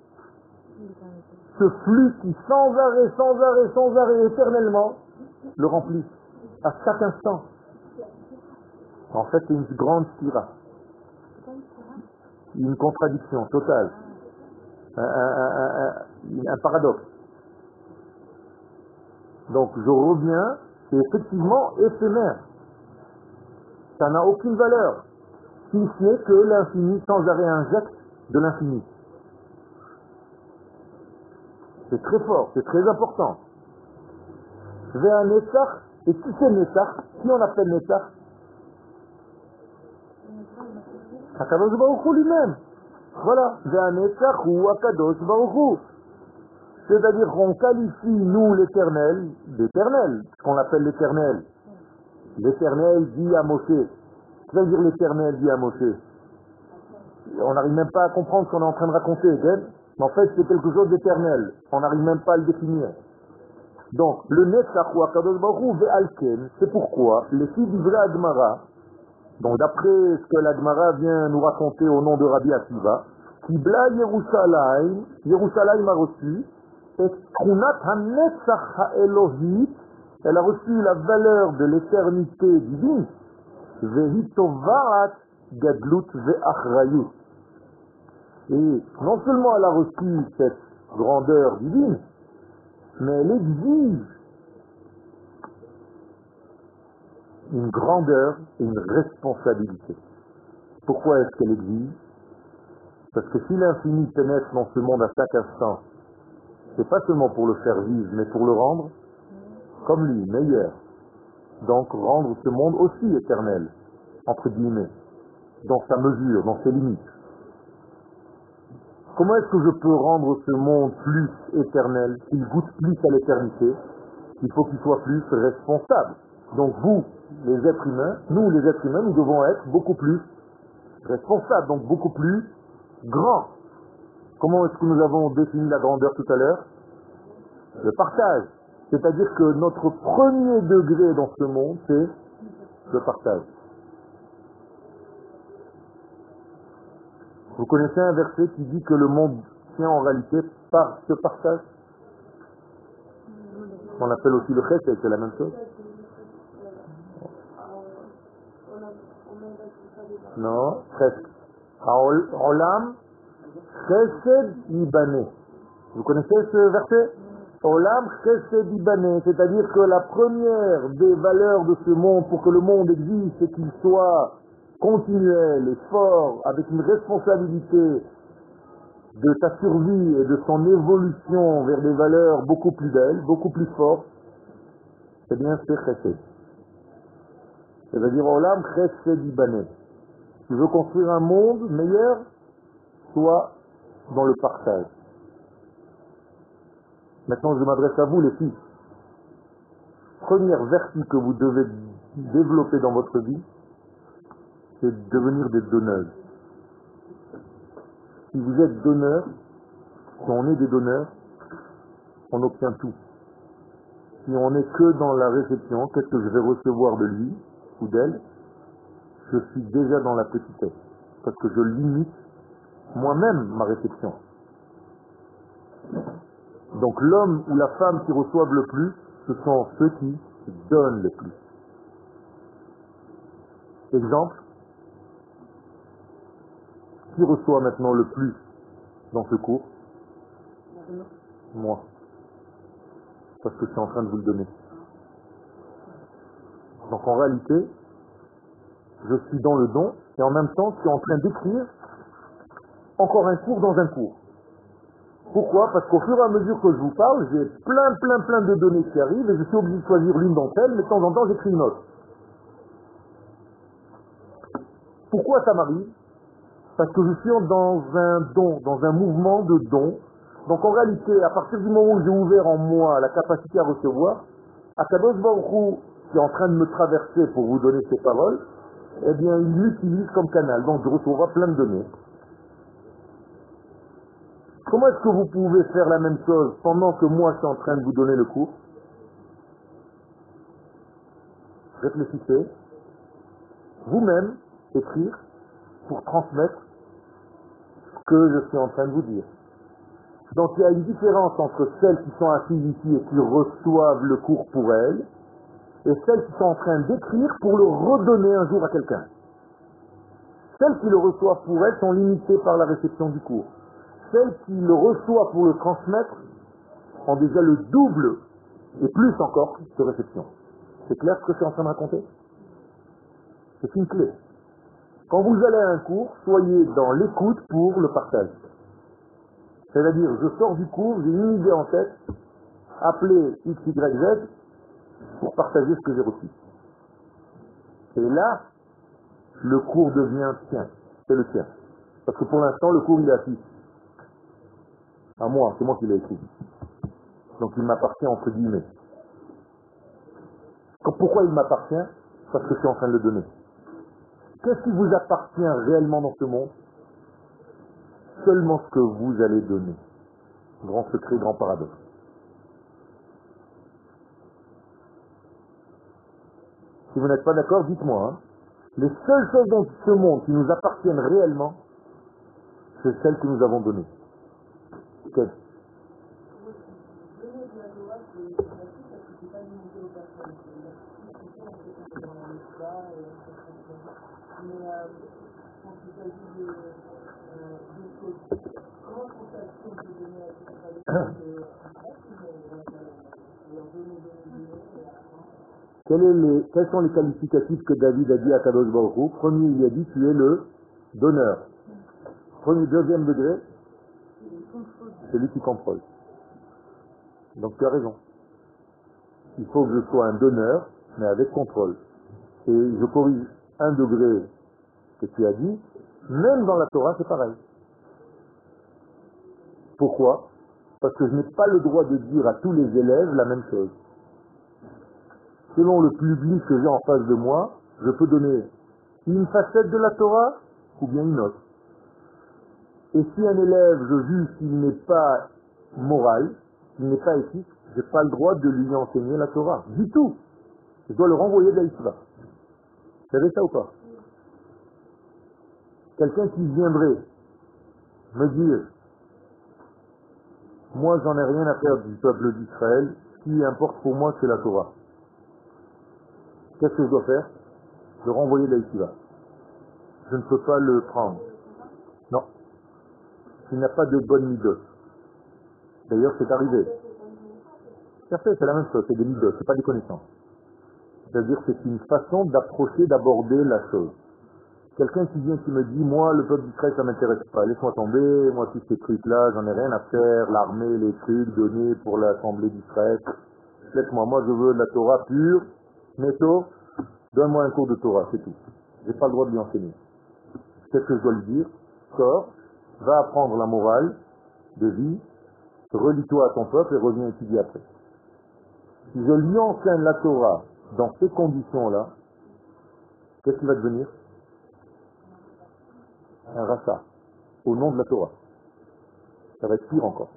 ce flux qui sans arrêt, sans arrêt, sans arrêt, éternellement, le remplit à chaque instant. En fait, c'est une grande spira. Une contradiction totale. Un, un, un, un, un paradoxe. Donc, je reviens, c'est effectivement éphémère. Ça n'a aucune valeur. Si ce n'est que l'infini sans arrêt injecte de l'infini. C'est très fort, c'est très important. Vers un Netzach, et qui c'est Netzach? Qui on appelle Netzach? Akadosh Baruch Hu lui-même. Voilà, vers un Netzach ou Akadosh Baruch Hu. C'est-à-dire qu'on qualifie, nous, l'éternel, d'éternel, ce qu'on appelle l'éternel. L'éternel dit à Moshe. Qu'est-ce que veut dire l'éternel dit à Moshe? On n'arrive même pas à comprendre ce qu'on est en train de raconter. Mais en fait, c'est quelque chose d'éternel. On n'arrive même pas à le définir. Donc, le Netzach ou Akadosh Baruch Hu ve'alken, c'est pourquoi les filles du vrai Agmara, donc d'après ce que l'Agmara vient nous raconter au nom de Rabbi Akiva, Kibla Yerushalayim, Yerushalayim a reçu, et Krunat HaNetzach HaElohit, elle a reçu la valeur de l'éternité divine, Vehi Tovaat Gadlut Ve'achrayut. Et non seulement elle a reçu cette grandeur divine, mais elle exige une grandeur et une responsabilité. Pourquoi est-ce qu'elle exige? Parce que si l'infini pénètre dans ce monde à chaque instant, c'est pas seulement pour le faire vivre, mais pour le rendre comme lui, meilleur. Donc rendre ce monde aussi éternel, entre guillemets, dans sa mesure, dans ses limites. Comment est-ce que je peux rendre ce monde plus éternel, qu'il goûte plus à l'éternité? Il faut qu'il soit plus responsable. Donc vous, les êtres humains, nous les êtres humains, nous devons être beaucoup plus responsables, donc beaucoup plus grands. Comment est-ce que nous avons défini la grandeur tout à l'heure? Le partage. C'est-à-dire que notre premier degré dans ce monde, c'est le partage. Vous connaissez un verset qui dit que le monde tient en réalité par ce partage? On appelle aussi le chesed, c'est la même chose? Non, presque. Olam chesed ibané. Vous connaissez ce verset? Olam chesed ibané, c'est-à-dire que la première des valeurs de ce monde, pour que le monde existe, c'est qu'il soit continuel et fort, avec une responsabilité de sa survie et de son évolution vers des valeurs beaucoup plus belles, beaucoup plus fortes, c'est bien c'est chesed. C'est-à-dire Olam chesed ibané. Tu veux construire un monde meilleur, soit dans le partage. Maintenant, je m'adresse à vous, les filles. Première vertu que vous devez développer dans votre vie, c'est de devenir des donneuses. Si vous êtes donneur, si on est des donneurs, on obtient tout. Si on n'est que dans la réception, qu'est-ce que je vais recevoir de lui ou d'elle? Je suis déjà dans la petitesse, parce que je limite moi-même ma réception. Donc l'homme ou la femme qui reçoivent le plus, ce sont ceux qui donnent le plus. Exemple, qui reçoit maintenant le plus dans ce cours? Moi. Parce que je suis en train de vous le donner. Donc en réalité, je suis dans le don et en même temps, je suis en train d'écrire encore un cours dans un cours. Pourquoi? Parce qu'au fur et à mesure que je vous parle, j'ai plein, plein, plein de données qui arrivent et je suis obligé de choisir l'une d'entre elles, mais de temps en temps, j'écris une autre. Pourquoi ça m'arrive? Parce que je suis dans un don, dans un mouvement de don. Donc en réalité, à partir du moment où j'ai ouvert en moi la capacité à recevoir, Akadosh Baruch Hu, qui est en train de me traverser pour vous donner ces paroles, eh bien, il l'utilise comme canal. Donc je recevrai plein de données. Comment est-ce que vous pouvez faire la même chose pendant que moi je suis en train de vous donner le cours? Réfléchissez. Vous-même, écrire pour transmettre ce que je suis en train de vous dire. Donc il y a une différence entre celles qui sont assises ici et qui reçoivent le cours pour elles, et celles qui sont en train d'écrire pour le redonner un jour à quelqu'un. Celles qui le reçoivent pour elles sont limitées par la réception du cours. Celles qui le reçoivent pour le transmettre ont déjà le double et plus encore de réception. C'est clair ce que je suis en train de raconter? C'est une clé. Quand vous allez à un cours, soyez dans l'écoute pour le partage. C'est-à-dire, je sors du cours, j'ai une idée en tête, appelez X Y Z pour partager ce que j'ai reçu. Et là, le cours devient tien. C'est le tien. Parce que pour l'instant, le cours, il est assis. À moi, c'est moi qui l'ai écrit. Donc il m'appartient entre guillemets. Pourquoi il m'appartient? Parce que je suis en train de le donner. Qu'est-ce qui vous appartient réellement dans ce monde? Seulement ce que vous allez donner. Grand secret, grand paradoxe. Si vous n'êtes pas d'accord, dites-moi. Hein. Les seules choses dans ce monde qui nous appartiennent réellement, c'est celles que nous avons données. Quelle? Quel est les, quels sont les qualificatifs que David a dit à Kadosh Baruch Hu? Premier, il a dit tu es le donneur. Premier, deuxième degré, celui qui contrôle. Donc tu as raison. Il faut que je sois un donneur, mais avec contrôle. Et je corrige un degré que tu as dit, même dans la Torah c'est pareil. Pourquoi? Parce que je n'ai pas le droit de dire à tous les élèves la même chose. Selon le public que j'ai en face de moi, je peux donner une facette de la Torah ou bien une autre. Et si un élève, je juge qu'il n'est pas moral, qu'il n'est pas éthique, je n'ai pas le droit de lui enseigner la Torah. Du tout. Je dois le renvoyer de la Yeshiva. Vous savez ça ou pas? Quelqu'un qui viendrait me dire moi j'en ai rien à faire du peuple d'Israël, ce qui importe pour moi c'est la Torah. Qu'est-ce que je dois faire? Le renvoyer de la Yeshiva. Je ne peux pas le prendre. Non. Il n'a pas de bonne midot. D'ailleurs, c'est arrivé. C'est fait, c'est la même chose, c'est des midot, c'est pas des connaissances. C'est-à-dire que c'est une façon d'approcher, d'aborder la chose. Quelqu'un qui vient qui me dit, moi, le peuple d'Israël, ça m'intéresse pas, laisse-moi tomber, moi, tous ces trucs-là, j'en ai rien à faire, l'armée, les trucs donnés pour l'Assemblée d'Israël. Laisse-moi, moi, je veux de la Torah pure, netto, donne-moi un cours de Torah, c'est tout. J'ai pas le droit de lui enseigner. Qu'est-ce que je dois lui dire? Sors, va apprendre la morale de vie, relie-toi à ton peuple et reviens étudier après. Si je lui enseigne la Torah dans ces conditions-là, qu'est-ce qui va devenir? Un rachat, au nom de la Torah. Ça va être pire encore.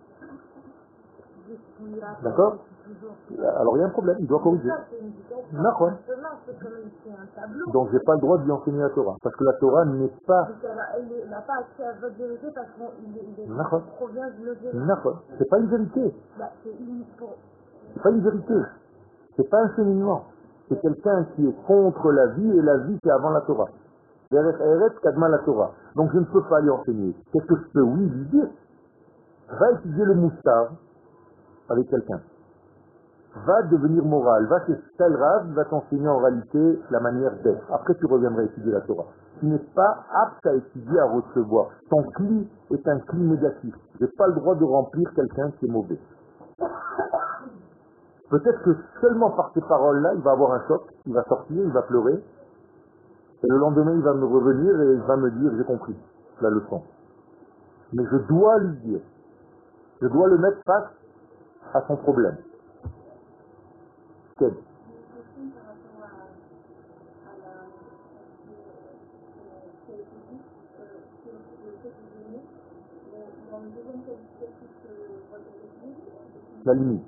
D'accord? Alors il y a un problème, il doit corriger. D'accord. Donc j'ai pas le droit de lui enseigner la Torah, parce que la Torah n'est pas... Il n'a pas accès à votre vérité parce qu'il provient de lever. D'accord. C'est pas une vérité. C'est pas une vérité. C'est pas un cheminement. C'est quelqu'un qui est contre la vie et la vie c'est avant la Torah. La Torah. Donc je ne peux pas lui enseigner. Qu'est-ce que je peux? Oui, lui dire. Va étudier le moustar avec quelqu'un. Va devenir moral. Va chez tel Rav, il va t'enseigner en réalité la manière d'être. Après tu reviendras étudier la Torah. Tu n'es pas apte à étudier, à recevoir. Ton cli est un cli négatif. Je n'ai pas le droit de remplir quelqu'un qui est mauvais. Peut-être que seulement par ces paroles-là, il va avoir un choc, il va sortir, il va pleurer. Et le lendemain, il va me revenir et il va me dire, j'ai compris la leçon. Mais je dois lui dire. Je dois le mettre face à son problème. Quel? La limite.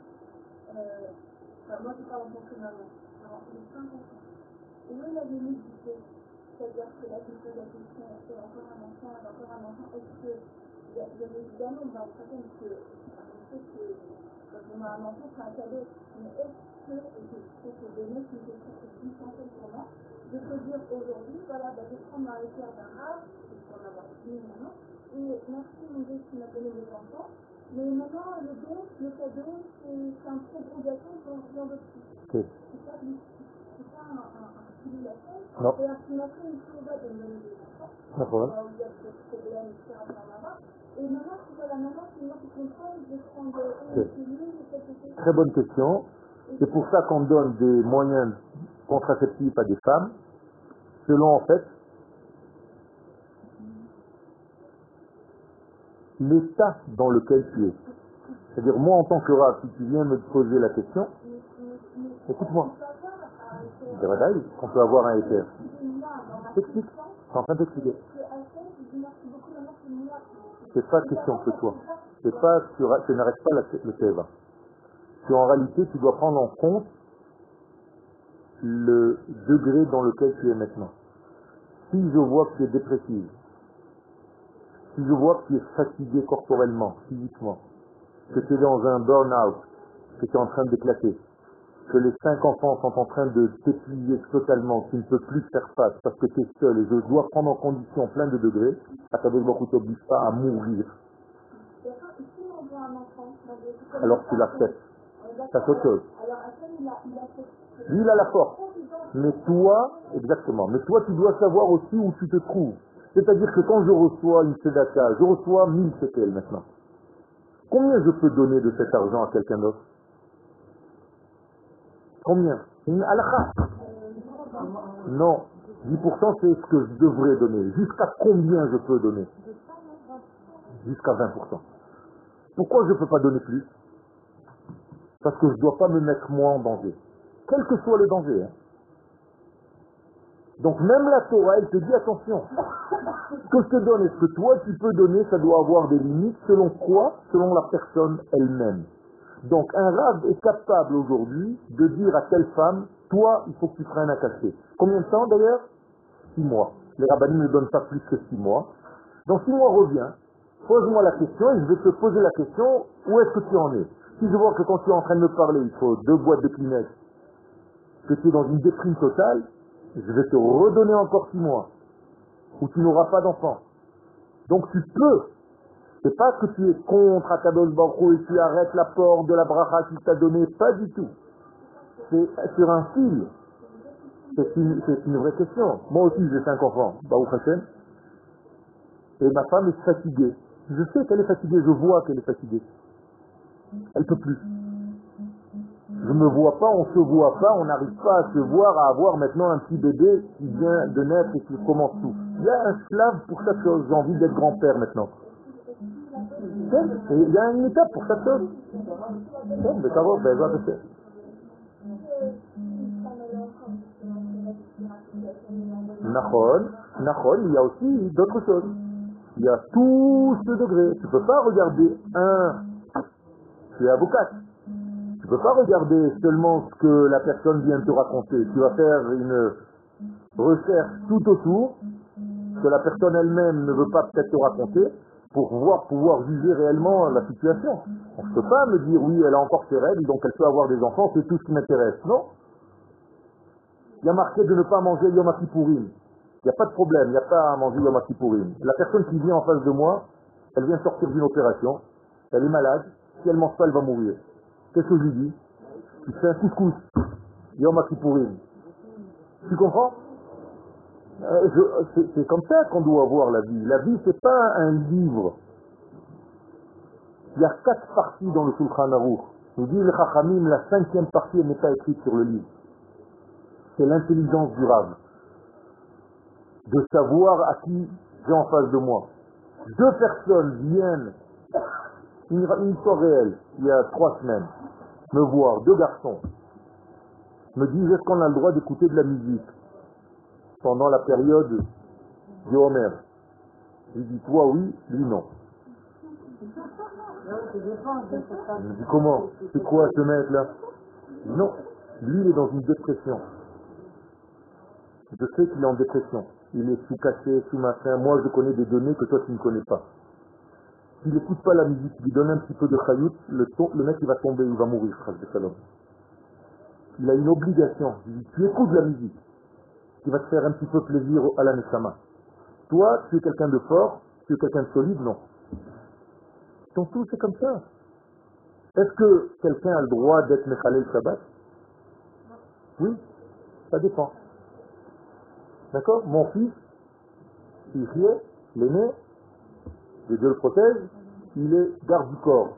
Moi, je parle en tant que maman. Alors, les cinq enfants. Où est la limite du fait? C'est-à-dire que là, je me pose la question, c'est encore un enfant, c'est encore un enfant. Est-ce que, bien évidemment, on va en traiter parce que on sait que quand on a un enfant, c'est un cadeau. Mais est-ce que, et je sais que donner, c'est une question essentielle pour moi, je peux dire aujourd'hui, voilà, bah, je prends ma réserve d'un rare, je peux en avoir fini maintenant, et merci mon Dieu qui m'a donné des enfants. Mais maintenant, le don, le cadeau, c'est un trop gros gâteau pour rien de plus. Okay. C'est pas, c'est pas un, un, un civilisation. Non. Et alors, il m'a fait une chose de me donner des enfants. D'accord. Là où il y a des problèmes, et cetera. Et maintenant, c'est pas la maman, c'est moi qui contrôle, je prends de Okay. celui, Très bonne question. C'est pour ça qu'on donne des moyens contraceptifs à des femmes, selon en fait l'état dans lequel tu es. C'est-à-dire, moi, en tant que Rav, si tu viens me poser la question, écoute-moi. On peut avoir un éther. T'explique. Je suis en train d'expliquer. C'est pas question que toi. C'est pas, tu, tu n'arrêtes pas la, le Teva. Tu, en réalité, tu dois prendre en compte le degré dans lequel tu es maintenant. Si je vois que tu es dépressive, si je vois que tu es fatigué corporellement, physiquement, que tu es dans un burn-out, que tu es en train d'éclater, que les cinq enfants sont en train de t'épuiser totalement, que tu ne peux plus faire face parce que tu es seul et je dois prendre en condition plein de degrés, à ta beaucoup t'oblige pas à mourir. Alors tu l'acceptes. Ça c'est autre chose. Lui il a la force. Mais toi, exactement, mais toi tu dois savoir aussi où tu te trouves. C'est-à-dire que quand je reçois une tzedaka, je reçois mille shekels maintenant. Combien je peux donner de cet argent à quelqu'un d'autre? Combien? Une halakha. Non. dix pour cent c'est ce que je devrais donner. Jusqu'à combien je peux donner? Jusqu'à vingt pour cent. Pourquoi je ne peux pas donner plus? Parce que je ne dois pas me mettre moi en danger. Quel que soit le danger. Hein. Donc même la Torah, elle te dit attention. Ce que je te donne et ce que toi tu peux donner, ça doit avoir des limites. Selon quoi? Selon la personne elle-même. Donc un Rav est capable aujourd'hui de dire à telle femme, toi, il faut que tu prennes un cachet. Combien de temps d'ailleurs? Six mois. Les rabbinim ne donnent pas plus que six mois. Dans six mois, reviens, pose-moi la question et je vais te poser la question, où est-ce que tu en es? Si je vois que quand tu es en train de me parler, il faut deux boîtes de Kleenex, que tu es dans une déprime totale, je vais te redonner encore six mois, où tu n'auras pas d'enfant. Donc tu peux. C'est pas que tu es contre Akadosh Baruch Hu et tu arrêtes la porte de la bracha qu'il t'a donnée, pas du tout. C'est sur un fil. C'est une, c'est une vraie question. Moi aussi j'ai cinq enfants, Baruch Hashem, et ma femme est fatiguée. Je sais qu'elle est fatiguée, je vois qu'elle est fatiguée. Elle peut plus. Je me vois pas, on se voit pas, on n'arrive pas à se voir, à avoir maintenant un petit bébé qui vient de naître et qui commence tout. Il y a un slave pour chaque chose, j'ai envie d'être grand-père maintenant. Et il y a une étape pour chaque chose. Mais ça va, ben, va te faire. Nachon, Nachon, il y a aussi d'autres choses. Il y a tout ce degré. Tu ne peux pas regarder un, tu es avocate. Tu ne peux pas regarder seulement ce que la personne vient de te raconter. Tu vas faire une recherche tout autour, que la personne elle-même ne veut pas peut-être te raconter, pour pouvoir, pouvoir juger réellement la situation. On ne peut pas me dire, oui, elle a encore ses règles, donc elle peut avoir des enfants, c'est tout ce qui m'intéresse. Non. Il y a marqué de ne pas manger Yom Kippourim. Il n'y a pas de problème, il n'y a pas à manger Yom Kippourim. La personne qui vient en face de moi, elle vient sortir d'une opération, elle est malade, si elle ne mange pas, elle va mourir. Qu'est-ce que je lui dis? Tu fais un couscous, Yom Kippourim. Tu comprends? euh, je, c'est, c'est comme ça qu'on doit voir la vie. La vie, c'est pas un livre. Il y a quatre parties dans le Shulchan Aruch. Nous dit le Chachamim, la cinquième partie, elle n'est pas écrite sur le livre. C'est l'intelligence du Rav. De savoir à qui j'ai en face de moi. Deux personnes viennent, une, une histoire réelle, il y a trois semaines, me voir, deux garçons, me disent est-ce qu'on a le droit d'écouter de la musique pendant la période du Homer. Je dis toi oui, lui non. Je me dis comment? C'est quoi ce mec là? Non, lui il est dans une dépression. Je sais qu'il est en dépression. Il est sous cachet, sous machin. Moi je connais des données que toi tu ne connais pas. S'il n'écoute pas la musique, il lui donne un petit peu de chayout, le, le mec il va tomber, il va mourir, frère de Shalom. Il a une obligation. Je lui dis, tu écoutes la musique, qui va te faire un petit peu plaisir à la Neshama. Toi, tu es quelqu'un de fort, tu es quelqu'un de solide, non. Donc tout c'est comme ça. Est-ce que quelqu'un a le droit d'être Mechalel Shabbat? Oui, ça dépend. D'accord? Mon fils, il est l'aîné, que Dieu le protège, il est garde du corps.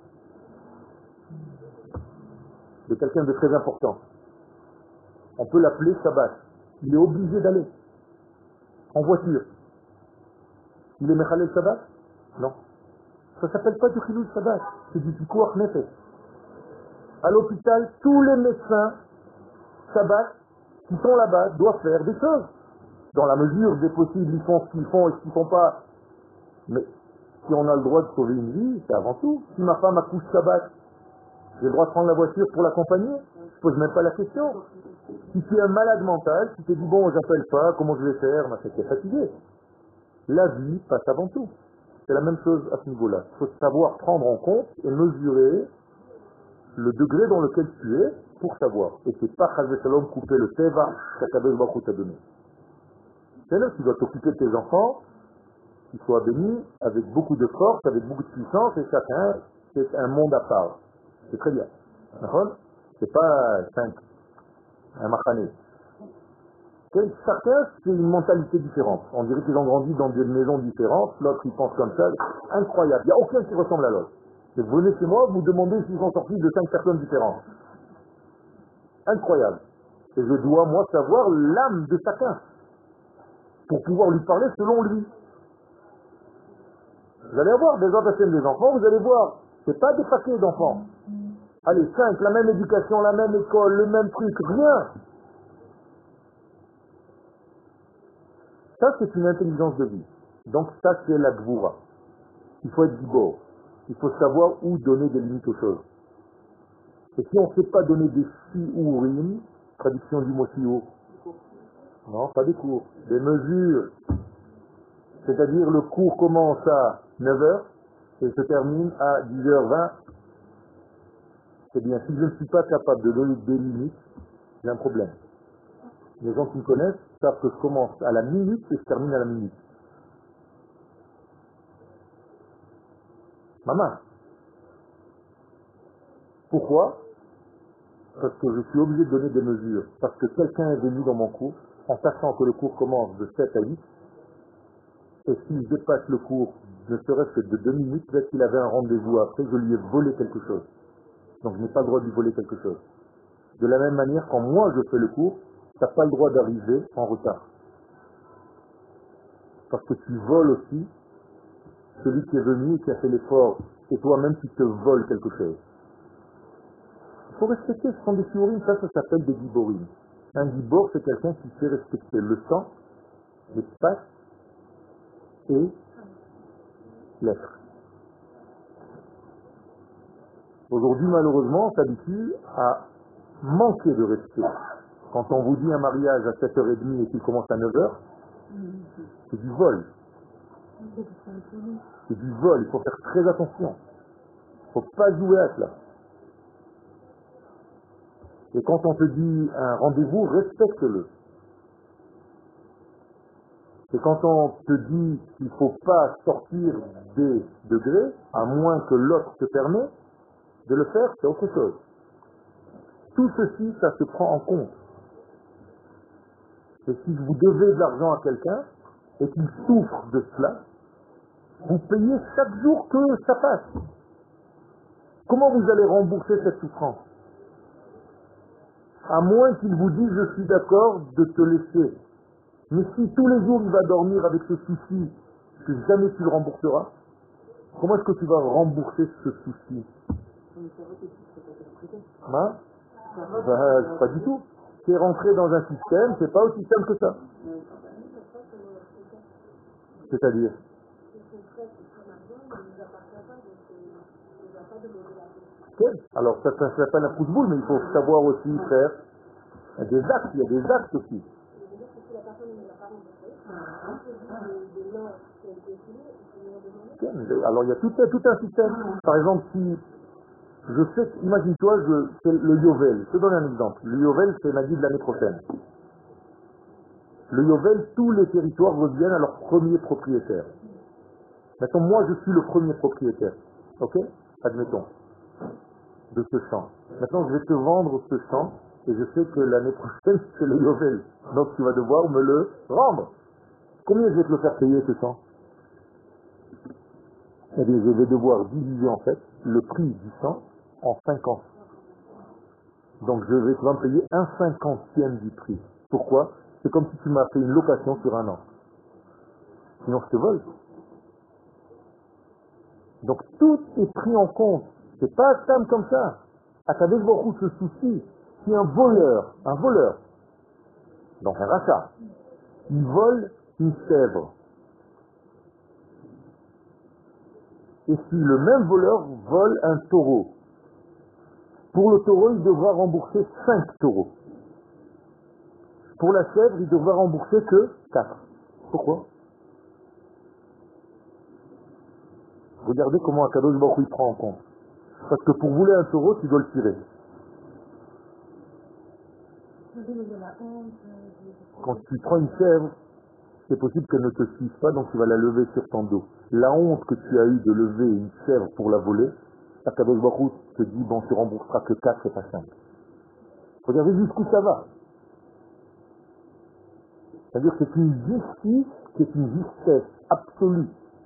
C'est quelqu'un de très important. On peut l'appeler Shabbat. Il est obligé d'aller en voiture. Il est Mechalel Shabbat? Non. Ça ne s'appelle pas du Chilul Shabbat, c'est du Pikuach Nefesh. À l'hôpital, tous les médecins Shabbat qui sont là-bas doivent faire des choses. Dans la mesure des possibles, ils font ce qu'ils font et ce qu'ils ne font pas. Mais si on a le droit de sauver une vie, c'est avant tout. Si ma femme accouche Shabbat, j'ai le droit de prendre la voiture pour l'accompagner? Je ne pose même pas la question. Si tu es un malade mental, tu te dis bon, j'appelle pas, comment je vais faire? Ben, c'est que tu es fatigué. La vie passe avant tout. C'est la même chose à ce niveau-là. Il faut savoir prendre en compte et mesurer le degré dans lequel tu es pour savoir. Et c'est pas Chazé Shalom couper le Teva qu'Akadosh Baruch Hu t'a donné. C'est là que tu dois t'occuper de tes enfants, qu'ils soient bénis, avec beaucoup de force, avec beaucoup de puissance, et chacun, c'est un monde à part. C'est très bien. D'accord? C'est pas simple. Un machané. Chacun, c'est une mentalité différente. On dirait qu'ils ont grandi dans des maisons différentes, l'autre il pense comme ça. Incroyable. Il n'y a aucun qui ressemble à l'autre. Et vous venez chez moi, vous demandez s'ils sont sortis de cinq personnes différentes. Incroyable. Et je dois, moi, savoir l'âme de chacun pour pouvoir lui parler selon lui. Vous allez avoir des autres des enfants, vous allez voir. C'est pas des paquets d'enfants. Allez, cinq, la même éducation, la même école, le même truc, rien. Ça, c'est une intelligence de vie. Donc ça, c'est la gvoura. Il faut être gibor. Il faut savoir où donner des limites aux choses. Et si on ne sait pas donner des shiurim, traduction du mot shiur, non, pas des cours, des mesures, c'est-à-dire le cours commence à neuf heures et se termine à dix heures vingt, c'est bien, si je ne suis pas capable de donner des limites, j'ai un problème. Les gens qui me connaissent savent que je commence à la minute et je termine à la minute. Maman. Pourquoi? Parce que je suis obligé de donner des mesures. Parce que quelqu'un est venu dans mon cours, en sachant que le cours commence de sept à huit, et s'il dépasse le cours, ne serait-ce que de deux minutes, peut-être qu'il avait un rendez-vous après, je lui ai volé quelque chose. Donc je n'ai pas le droit de lui voler quelque chose. De la même manière, quand moi je fais le cours, tu n'as pas le droit d'arriver en retard. Parce que tu voles aussi celui qui est venu et qui a fait l'effort, et toi-même tu te voles quelque chose. Il faut respecter, ce sont des shiurim, ça, ça s'appelle des giborim. Un gibor, c'est quelqu'un qui sait respecter le temps, l'espace et l'être. Aujourd'hui, malheureusement, on s'habitue à manquer de respect. Quand on vous dit un mariage à sept heures trente et qu'il commence à neuf heures, c'est du vol. C'est du vol, il faut faire très attention. Il ne faut pas jouer à cela. Et quand on te dit un rendez-vous, respecte-le. Et quand on te dit qu'il ne faut pas sortir des degrés, à moins que l'autre te permet de le faire, c'est autre chose. Tout ceci, ça se prend en compte. Et si vous devez de l'argent à quelqu'un, et qu'il souffre de cela, vous payez chaque jour que ça passe. Comment vous allez rembourser cette souffrance? À moins qu'il vous dise, je suis d'accord de te laisser. Mais si tous les jours il va dormir avec ce souci, que jamais tu le rembourseras, comment est-ce que tu vas rembourser ce souci? Hein? Ben, pas du tout. C'est rentrer dans un système, c'est pas aussi simple que ça. C'est-à-dire? Okay. Alors ça, ça s'appelle un coup de boule, mais il faut savoir aussi faire des actes, il y a des actes aussi. Okay. Alors il y a tout un, tout un système. Par exemple, si je sais, imagine-toi, je, c'est le Yovel. Je te donne un exemple. Le Yovel, c'est la vie de l'année prochaine. Le Yovel, tous les territoires reviennent à leur premier propriétaire. Maintenant, moi, je suis le premier propriétaire. Ok? Admettons. De ce champ. Maintenant, je vais te vendre ce champ et je sais que l'année prochaine, c'est le Yovel. Donc, tu vas devoir me le rendre. Combien je vais te le faire payer, ce champ? Eh bien, je vais devoir diviser, en fait, le prix du champ en cinquante. Donc, je vais te me payer un cinquantième du prix. Pourquoi? C'est comme si tu m'as fait une location sur un an. Sinon, je te vole. Donc tout est pris en compte. C'est pas Stam comme ça. Akadosh Baruch Hu se soucie. Si un voleur, un voleur, donc un rachat, il vole une sèvre. Et si le même voleur vole un taureau, pour le taureau, il devra rembourser cinq taureaux. Pour la sèvre, il devra rembourser que quatre. Pourquoi? Regardez comment Akadosh Baruch Hu prend en compte. Parce que pour voler un taureau, tu dois le tirer. Quand tu prends une sèvre, c'est possible qu'elle ne te suive pas, donc tu vas la lever sur ton dos. La honte que tu as eue de lever une sèvre pour la voler, Akadosh Baruch Hu te dit, bon, tu rembourseras que quatre et pas cinq. Regardez jusqu'où ça va. C'est-à-dire que c'est une justice qui est une justesse absolue.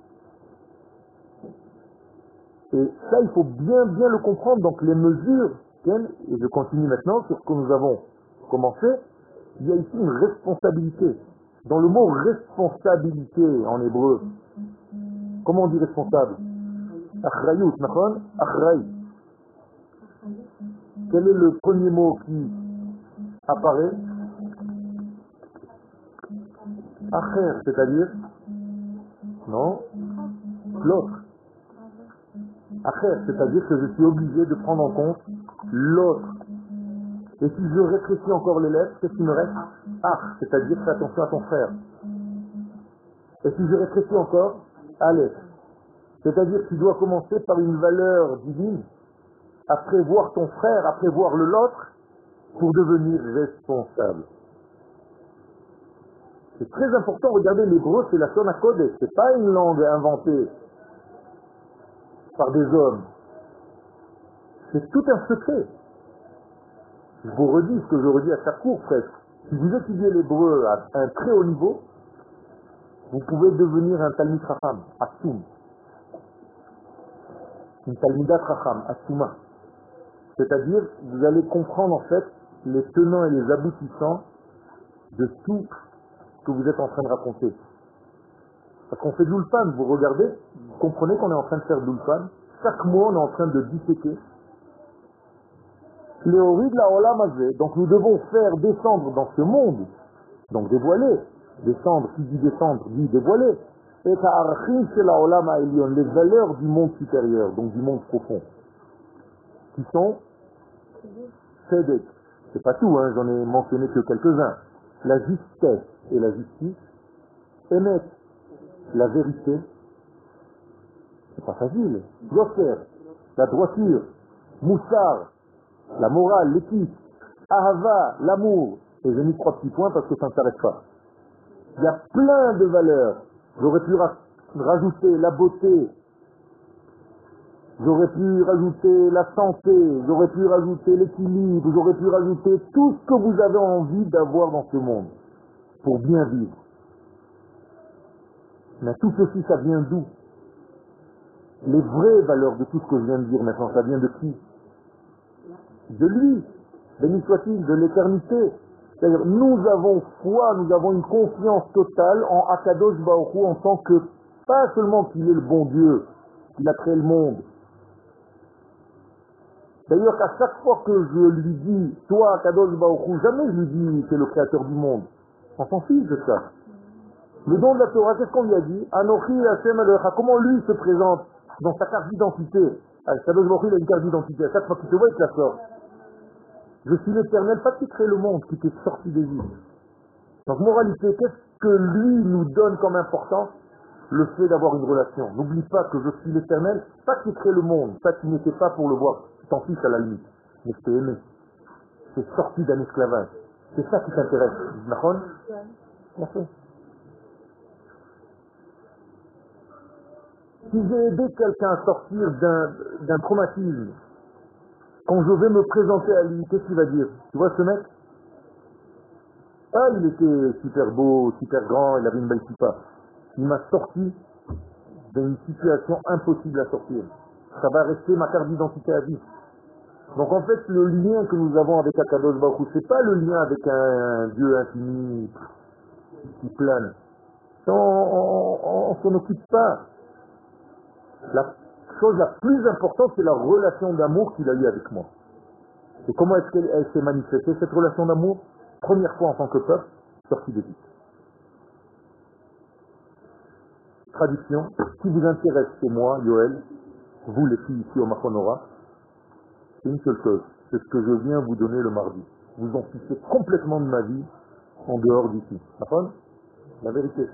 Et ça, il faut bien, bien le comprendre. Donc les mesures, et je continue maintenant sur ce que nous avons commencé, il y a ici une responsabilité. Dans le mot responsabilité en hébreu, comment on dit responsable? Achrayut, nachon? Achray. Quel est le premier mot qui apparaît? Acher, c'est-à-dire? Non, l'autre. Acher, c'est-à-dire que je suis obligé de prendre en compte l'autre. Et si je rétrécis encore les lettres, qu'est-ce qui me reste? Ach, c'est-à-dire fais attention à ton frère. Et si je rétrécis encore, Aleph, c'est-à-dire que tu dois commencer par une valeur divine, après voir ton frère, après voir le l'autre, pour devenir responsable. C'est très important, regardez, l'hébreu, c'est la Shon HaKodesh, c'est pas une langue inventée par des hommes. C'est tout un secret. Je vous redis ce que je redis à chaque cours presque. Si vous étudiez l'hébreu à un très haut niveau, vous pouvez devenir un Talmid Chacham, Assoum. Une Talmidat Chacham, Assouma. C'est-à-dire, vous allez comprendre en fait les tenants et les aboutissants de tout ce que vous êtes en train de raconter. Parce qu'on fait de l'ulpan, vous regardez, vous comprenez qu'on est en train de faire de l'ulpan. Chaque mois, on est en train de disséquer les horribles de la Olam Hazé. Donc nous devons faire descendre dans ce monde, donc dévoiler, descendre, qui dit descendre, dit dévoiler, et ta'archim c'est la Olam Ha'elyon, les valeurs du monde supérieur, donc du monde profond, qui sont Tzedek. C'est pas tout, hein, j'en ai mentionné que quelques-uns. La justesse et la justice, Emet, la vérité, c'est pas facile. Yoser, la droiture, Moussar, la morale, l'éthique, Ahava, l'amour, et j'ai mis trois petits points parce que ça ne s'arrête pas. Il y a plein de valeurs. J'aurais pu ra- rajouter la beauté, j'aurais pu rajouter la santé, j'aurais pu rajouter l'équilibre, j'aurais pu rajouter tout ce que vous avez envie d'avoir dans ce monde pour bien vivre. Mais tout ceci, ça vient d'où? Les vraies valeurs de tout ce que je viens de dire maintenant, ça vient de qui? De lui, béni soit-il, de l'éternité. C'est-à-dire, nous avons foi, nous avons une confiance totale en Akadosh Baruch Hu en tant que, pas seulement qu'il est le bon Dieu, qu'il a créé le monde. D'ailleurs, qu'à chaque fois que je lui dis, toi Akadosh Baruch Hu, jamais je lui dis, c'est le créateur du monde. On s'en fiche de ça. Le don de la Torah, qu'est-ce qu'on lui a dit? Anochi Hashem Elohecha. Comment lui se présente dans sa carte d'identité? Akadosh Baruch Hu, il a une carte d'identité. À chaque fois qu'il te voit, il te la sort. Je suis l'Éternel, pas qui crée le monde, qui t'est sorti des îles. Donc, moralité, qu'est-ce que lui nous donne comme importance? Le fait d'avoir une relation. N'oublie pas que je suis l'Éternel, pas qui crée le monde, pas qui n'était pas pour le voir. Tu t'en fiches à la limite. Mais je t'ai aimé. C'est sorti d'un esclavage. C'est ça qui t'intéresse. Nahon? Merci. Si j'ai aidé quelqu'un à sortir d'un, d'un traumatisme, quand je vais me présenter à lui, qu'est-ce qu'il va dire? Tu vois ce mec? Ah, il était super beau, super grand, il avait une belle kippa. Il m'a sorti d'une situation impossible à sortir. Ça va rester ma carte d'identité à vie. Donc en fait, le lien que nous avons avec Akadosh Baruch Hu, c'est pas le lien avec un, un Dieu infini qui plane. On, on, on, on s'en occupe pas. La chose la plus importante, c'est la relation d'amour qu'il a eue avec moi. Et comment est-ce qu'elle elle s'est manifestée, cette relation d'amour? Première fois en tant que peuple, sorti d'Égypte. Traduction, ce qui vous intéresse, c'est moi, Yoel, vous les filles ici au Machonora, c'est une seule chose, c'est ce que je viens vous donner le mardi. Vous en fichez complètement de ma vie en dehors d'ici. D'accord? La vérité.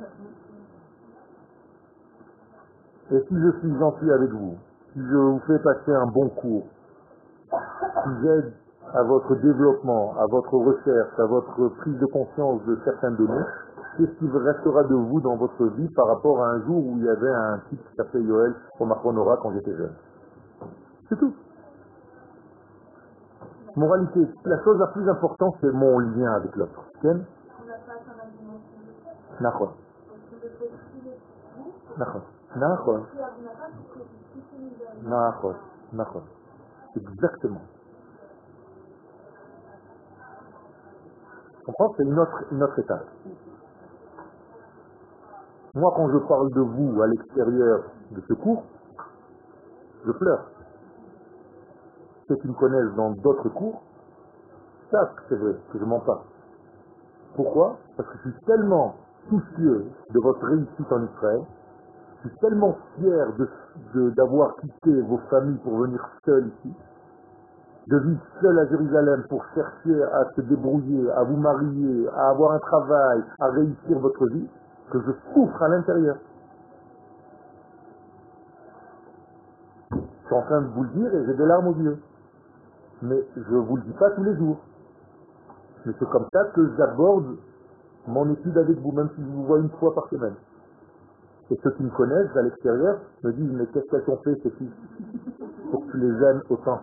Et si je suis gentil avec vous, si je vous fais passer un bon cours, si j'aide à votre développement, à votre recherche, à votre prise de conscience de certaines données, qu'est-ce qui restera de vous dans votre vie par rapport à un jour où il y avait un type qui s'appelait Yoel au Machonora quand j'étais jeune? C'est tout. Moralité, la chose la plus importante, c'est mon lien avec l'autre. Ken? D'accord. D'accord. D'accord. D'accord. D'accord. Exactement. Tu comprends? C'est une autre, une autre étape. Moi, quand je parle de vous à l'extérieur de ce cours, je pleure. Ceux qui me connaissent dans d'autres cours savent que c'est vrai, que je mens pas. Pourquoi? Parce que je suis tellement soucieux de votre réussite en Israël, je suis tellement fier de, de, d'avoir quitté vos familles pour venir seul ici, de vivre seul à Jérusalem pour chercher à se débrouiller, à vous marier, à avoir un travail, à réussir votre vie, que je souffre à l'intérieur. Je suis en train de vous le dire et j'ai des larmes aux yeux. Mais je ne vous le dis pas tous les jours. Mais c'est comme ça que j'aborde mon étude avec vous, même si je vous vois une fois par semaine. Et ceux qui me connaissent à l'extérieur me disent, mais qu'est-ce qu'elles t'ont fait ces filles pour que tu les aimes autant?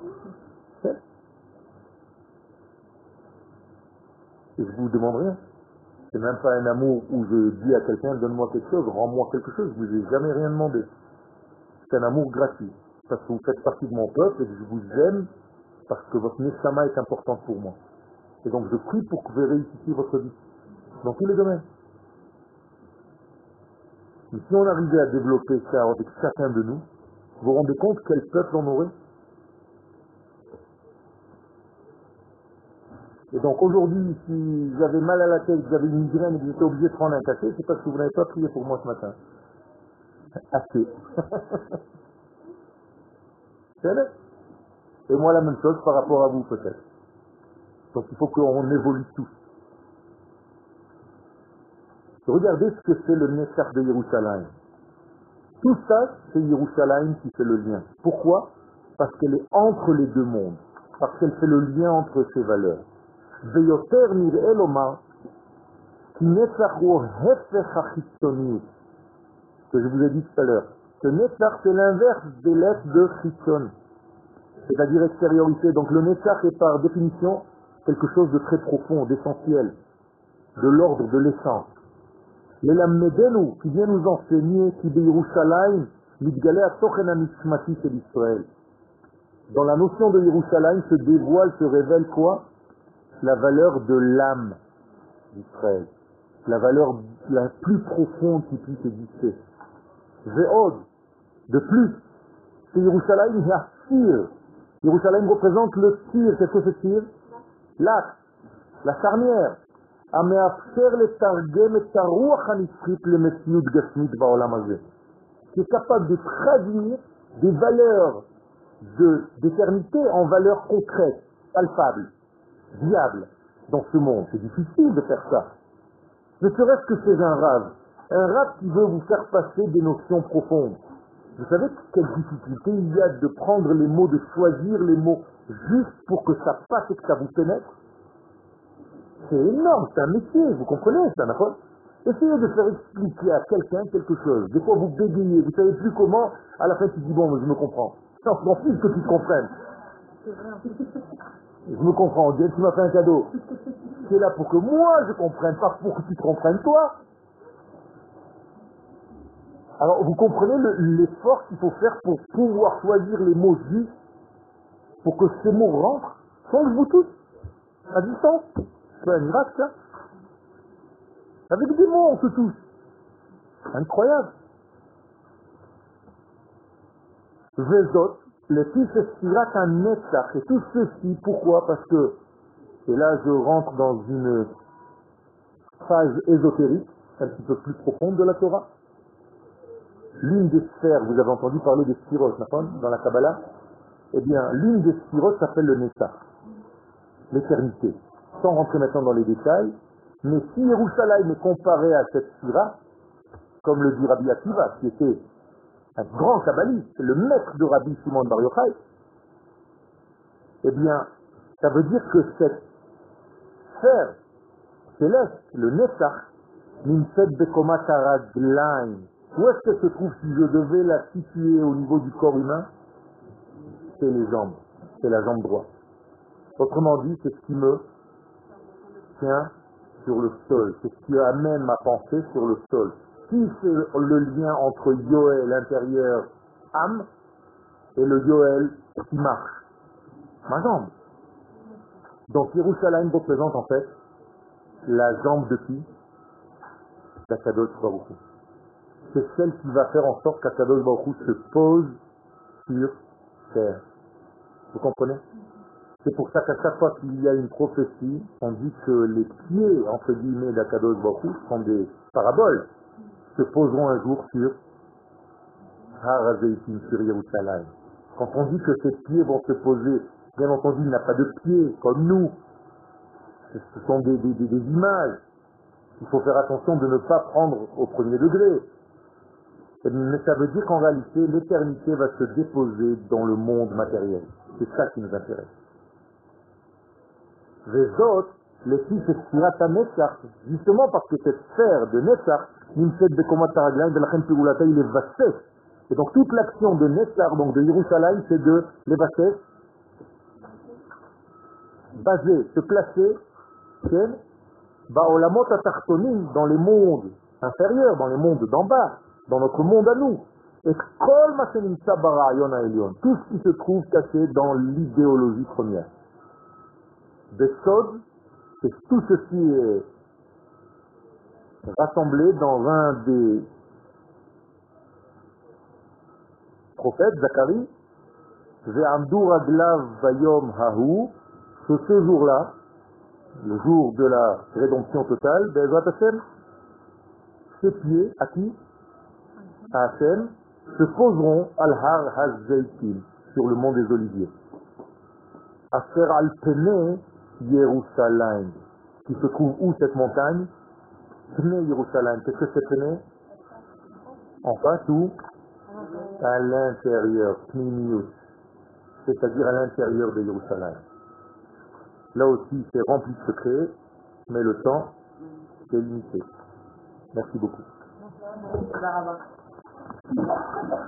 Et je vous demande rien. C'est même pas un amour où je dis à quelqu'un, donne-moi quelque chose, rends-moi quelque chose. Je vous ai jamais rien demandé. C'est un amour gratuit. Parce que vous faites partie de mon peuple et que je vous aime parce que votre neshama est importante pour moi. Et donc je prie pour que vous réussissiez votre vie. Dans tous les domaines. Mais si on arrivait à développer ça avec chacun de nous, vous vous rendez compte quel peuple on aurait? Et donc aujourd'hui, si j'avais mal à la tête, j'avais une migraine et que j'étais obligé de prendre un café, c'est parce que vous n'avez pas prié pour moi ce matin. Assez. C'est vrai. Et moi la même chose par rapport à vous peut-être. Donc il faut qu'on évolue tous. Regardez ce que c'est le Netzach de Yerushalayim. Tout ça, c'est Yerushalayim qui fait le lien. Pourquoi? Parce qu'elle est entre les deux mondes. Parce qu'elle fait le lien entre ces valeurs. Veyoter nir'e lomar, ki Netzach hu hefech hachitzoniyut. Que je vous ai dit tout à l'heure. Ce Netzach, c'est l'inverse des lettres de Chitzon. C'est-à-dire extériorité. Donc le Netzach est par définition quelque chose de très profond, d'essentiel, de l'ordre, de l'essence. Les Lamedenu, qui vient nous enseigner, qui de Yerushalayim, mitgaleh hatochen hanishmati shel Israël. Dans la notion de Yerushalayim se dévoile, se révèle quoi? La valeur de l'âme d'Israël. La valeur la plus profonde qui puisse exister. Ve'od, de plus, c'est Yerushalayim Yassir. Yerushalayim représente le tir. Qu'est-ce que c'est tir? L'axe, la charnière. המאפשר לתרגם את הרוח הנצחית למציאות גשמית בעולם הזה. Qui est capable de traduire des valeurs de, d'éternité en valeurs concrètes, palpables, viables dans ce monde. C'est difficile de faire ça. Ne serait-ce que c'est un rave. Un rave qui veut vous faire passer des notions profondes. Vous savez quelle difficulté il y a de prendre les mots, de choisir les mots juste pour que ça passe et que ça vous pénètre? C'est énorme, c'est un métier, vous comprenez ça, d'accord? Essayez de faire expliquer à quelqu'un quelque chose. Des fois vous bégayez, vous savez plus comment, à la fin tu dis bon, mais je me comprends. Non, je m'en fiche que tu te comprennes. Je me comprends, Dieu, tu m'as fait un cadeau. C'est là pour que moi je comprenne, pas pour que tu te comprennes toi. Alors vous comprenez le, l'effort qu'il faut faire pour pouvoir choisir les mots justes, pour que ces mots rentrent, sans que je vous touche, à distance. C'est un miracle, ça. Avec des mots, on se touche. Incroyable. Vezot, les fils Sfirat HaNetzach, et tout ceci, pourquoi? Parce que, et là je rentre dans une phase ésotérique, un petit peu plus profonde de la Torah. L'une des sphères, vous avez entendu parler des Sphirot, dans la Kabbalah? Eh bien, l'une des Sphirot s'appelle le Netzach, l'éternité. Sans rentrer maintenant dans les détails, mais si Yerushalayim est comparé à cette Sphira, comme le dit Rabbi Akiva, qui était un grand kabbaliste, le maître de Rabbi Shimon Bar Yochai, eh bien, ça veut dire que cette sphère céleste, le Netzach, Nimset Bekomat Haraglaim, où est-ce que se trouve, si je devais la situer au niveau du corps humain? C'est les jambes, c'est la jambe droite. Autrement dit, c'est ce qui me tient sur le sol, c'est ce qui amène ma pensée sur le sol. Si c'est le lien entre Yoel, l'intérieur, âme, et le Yoel qui marche, ma jambe. Donc Yerushalayim représente en fait la jambe de qui? D'Akadosh Baruch Hu. C'est celle qui va faire en sorte qu'Akadosh Baruch Hu se pose sur terre. Vous comprenez? C'est pour ça qu'à chaque fois qu'il y a une prophétie, on dit que les pieds, entre guillemets, d'Akadosh Baruch Hu sont des paraboles, se poseront un jour sur Har HaZeitim, sur Yerushalayim. Quand on dit que ces pieds vont se poser, bien entendu, il n'a pas de pieds comme nous. Ce sont des, des, des, des images. Il faut faire attention de ne pas prendre au premier degré. Mais ça veut dire qu'en réalité, l'éternité va se déposer dans le monde matériel. C'est ça qui nous intéresse. Les autres, les fils de Sfirat HaNetzach, justement parce que cette sphère de Netzach, Nimset Bekomat Haraglaim, Velachem Pigulata, il est vastes. Et donc toute l'action de Netzach, donc de Yerushalayim, c'est de les vastes, baser, se placer, Ba'olamot HaTachtonim, dans les mondes inférieurs, dans les mondes d'en bas, dans notre monde à nous. Et Kol Ma Shenimtza Barayon HaElyon, tout ce qui se trouve caché dans l'idéologie première. Besod, et tout ceci est rassemblé dans un des prophètes, Zacharie, Ve'amdu Raglav Vayom Hahu, que ce jour-là, le jour de la rédemption totale, Be'ezrat Hashem, ses pieds, à qui? À Hashem, se poseront al-Har HaZeitim, sur le mont des Oliviers. Asher al-Pene Yerushalayim, qui se trouve où cette montagne? Pene Yerushalayim, qu'est-ce que c'est Pene? En face ou? À l'intérieur, Pnimiut, c'est-à-dire à l'intérieur de Yerushalayim. Là aussi, c'est rempli de secrets, mais le temps est limité. Merci beaucoup.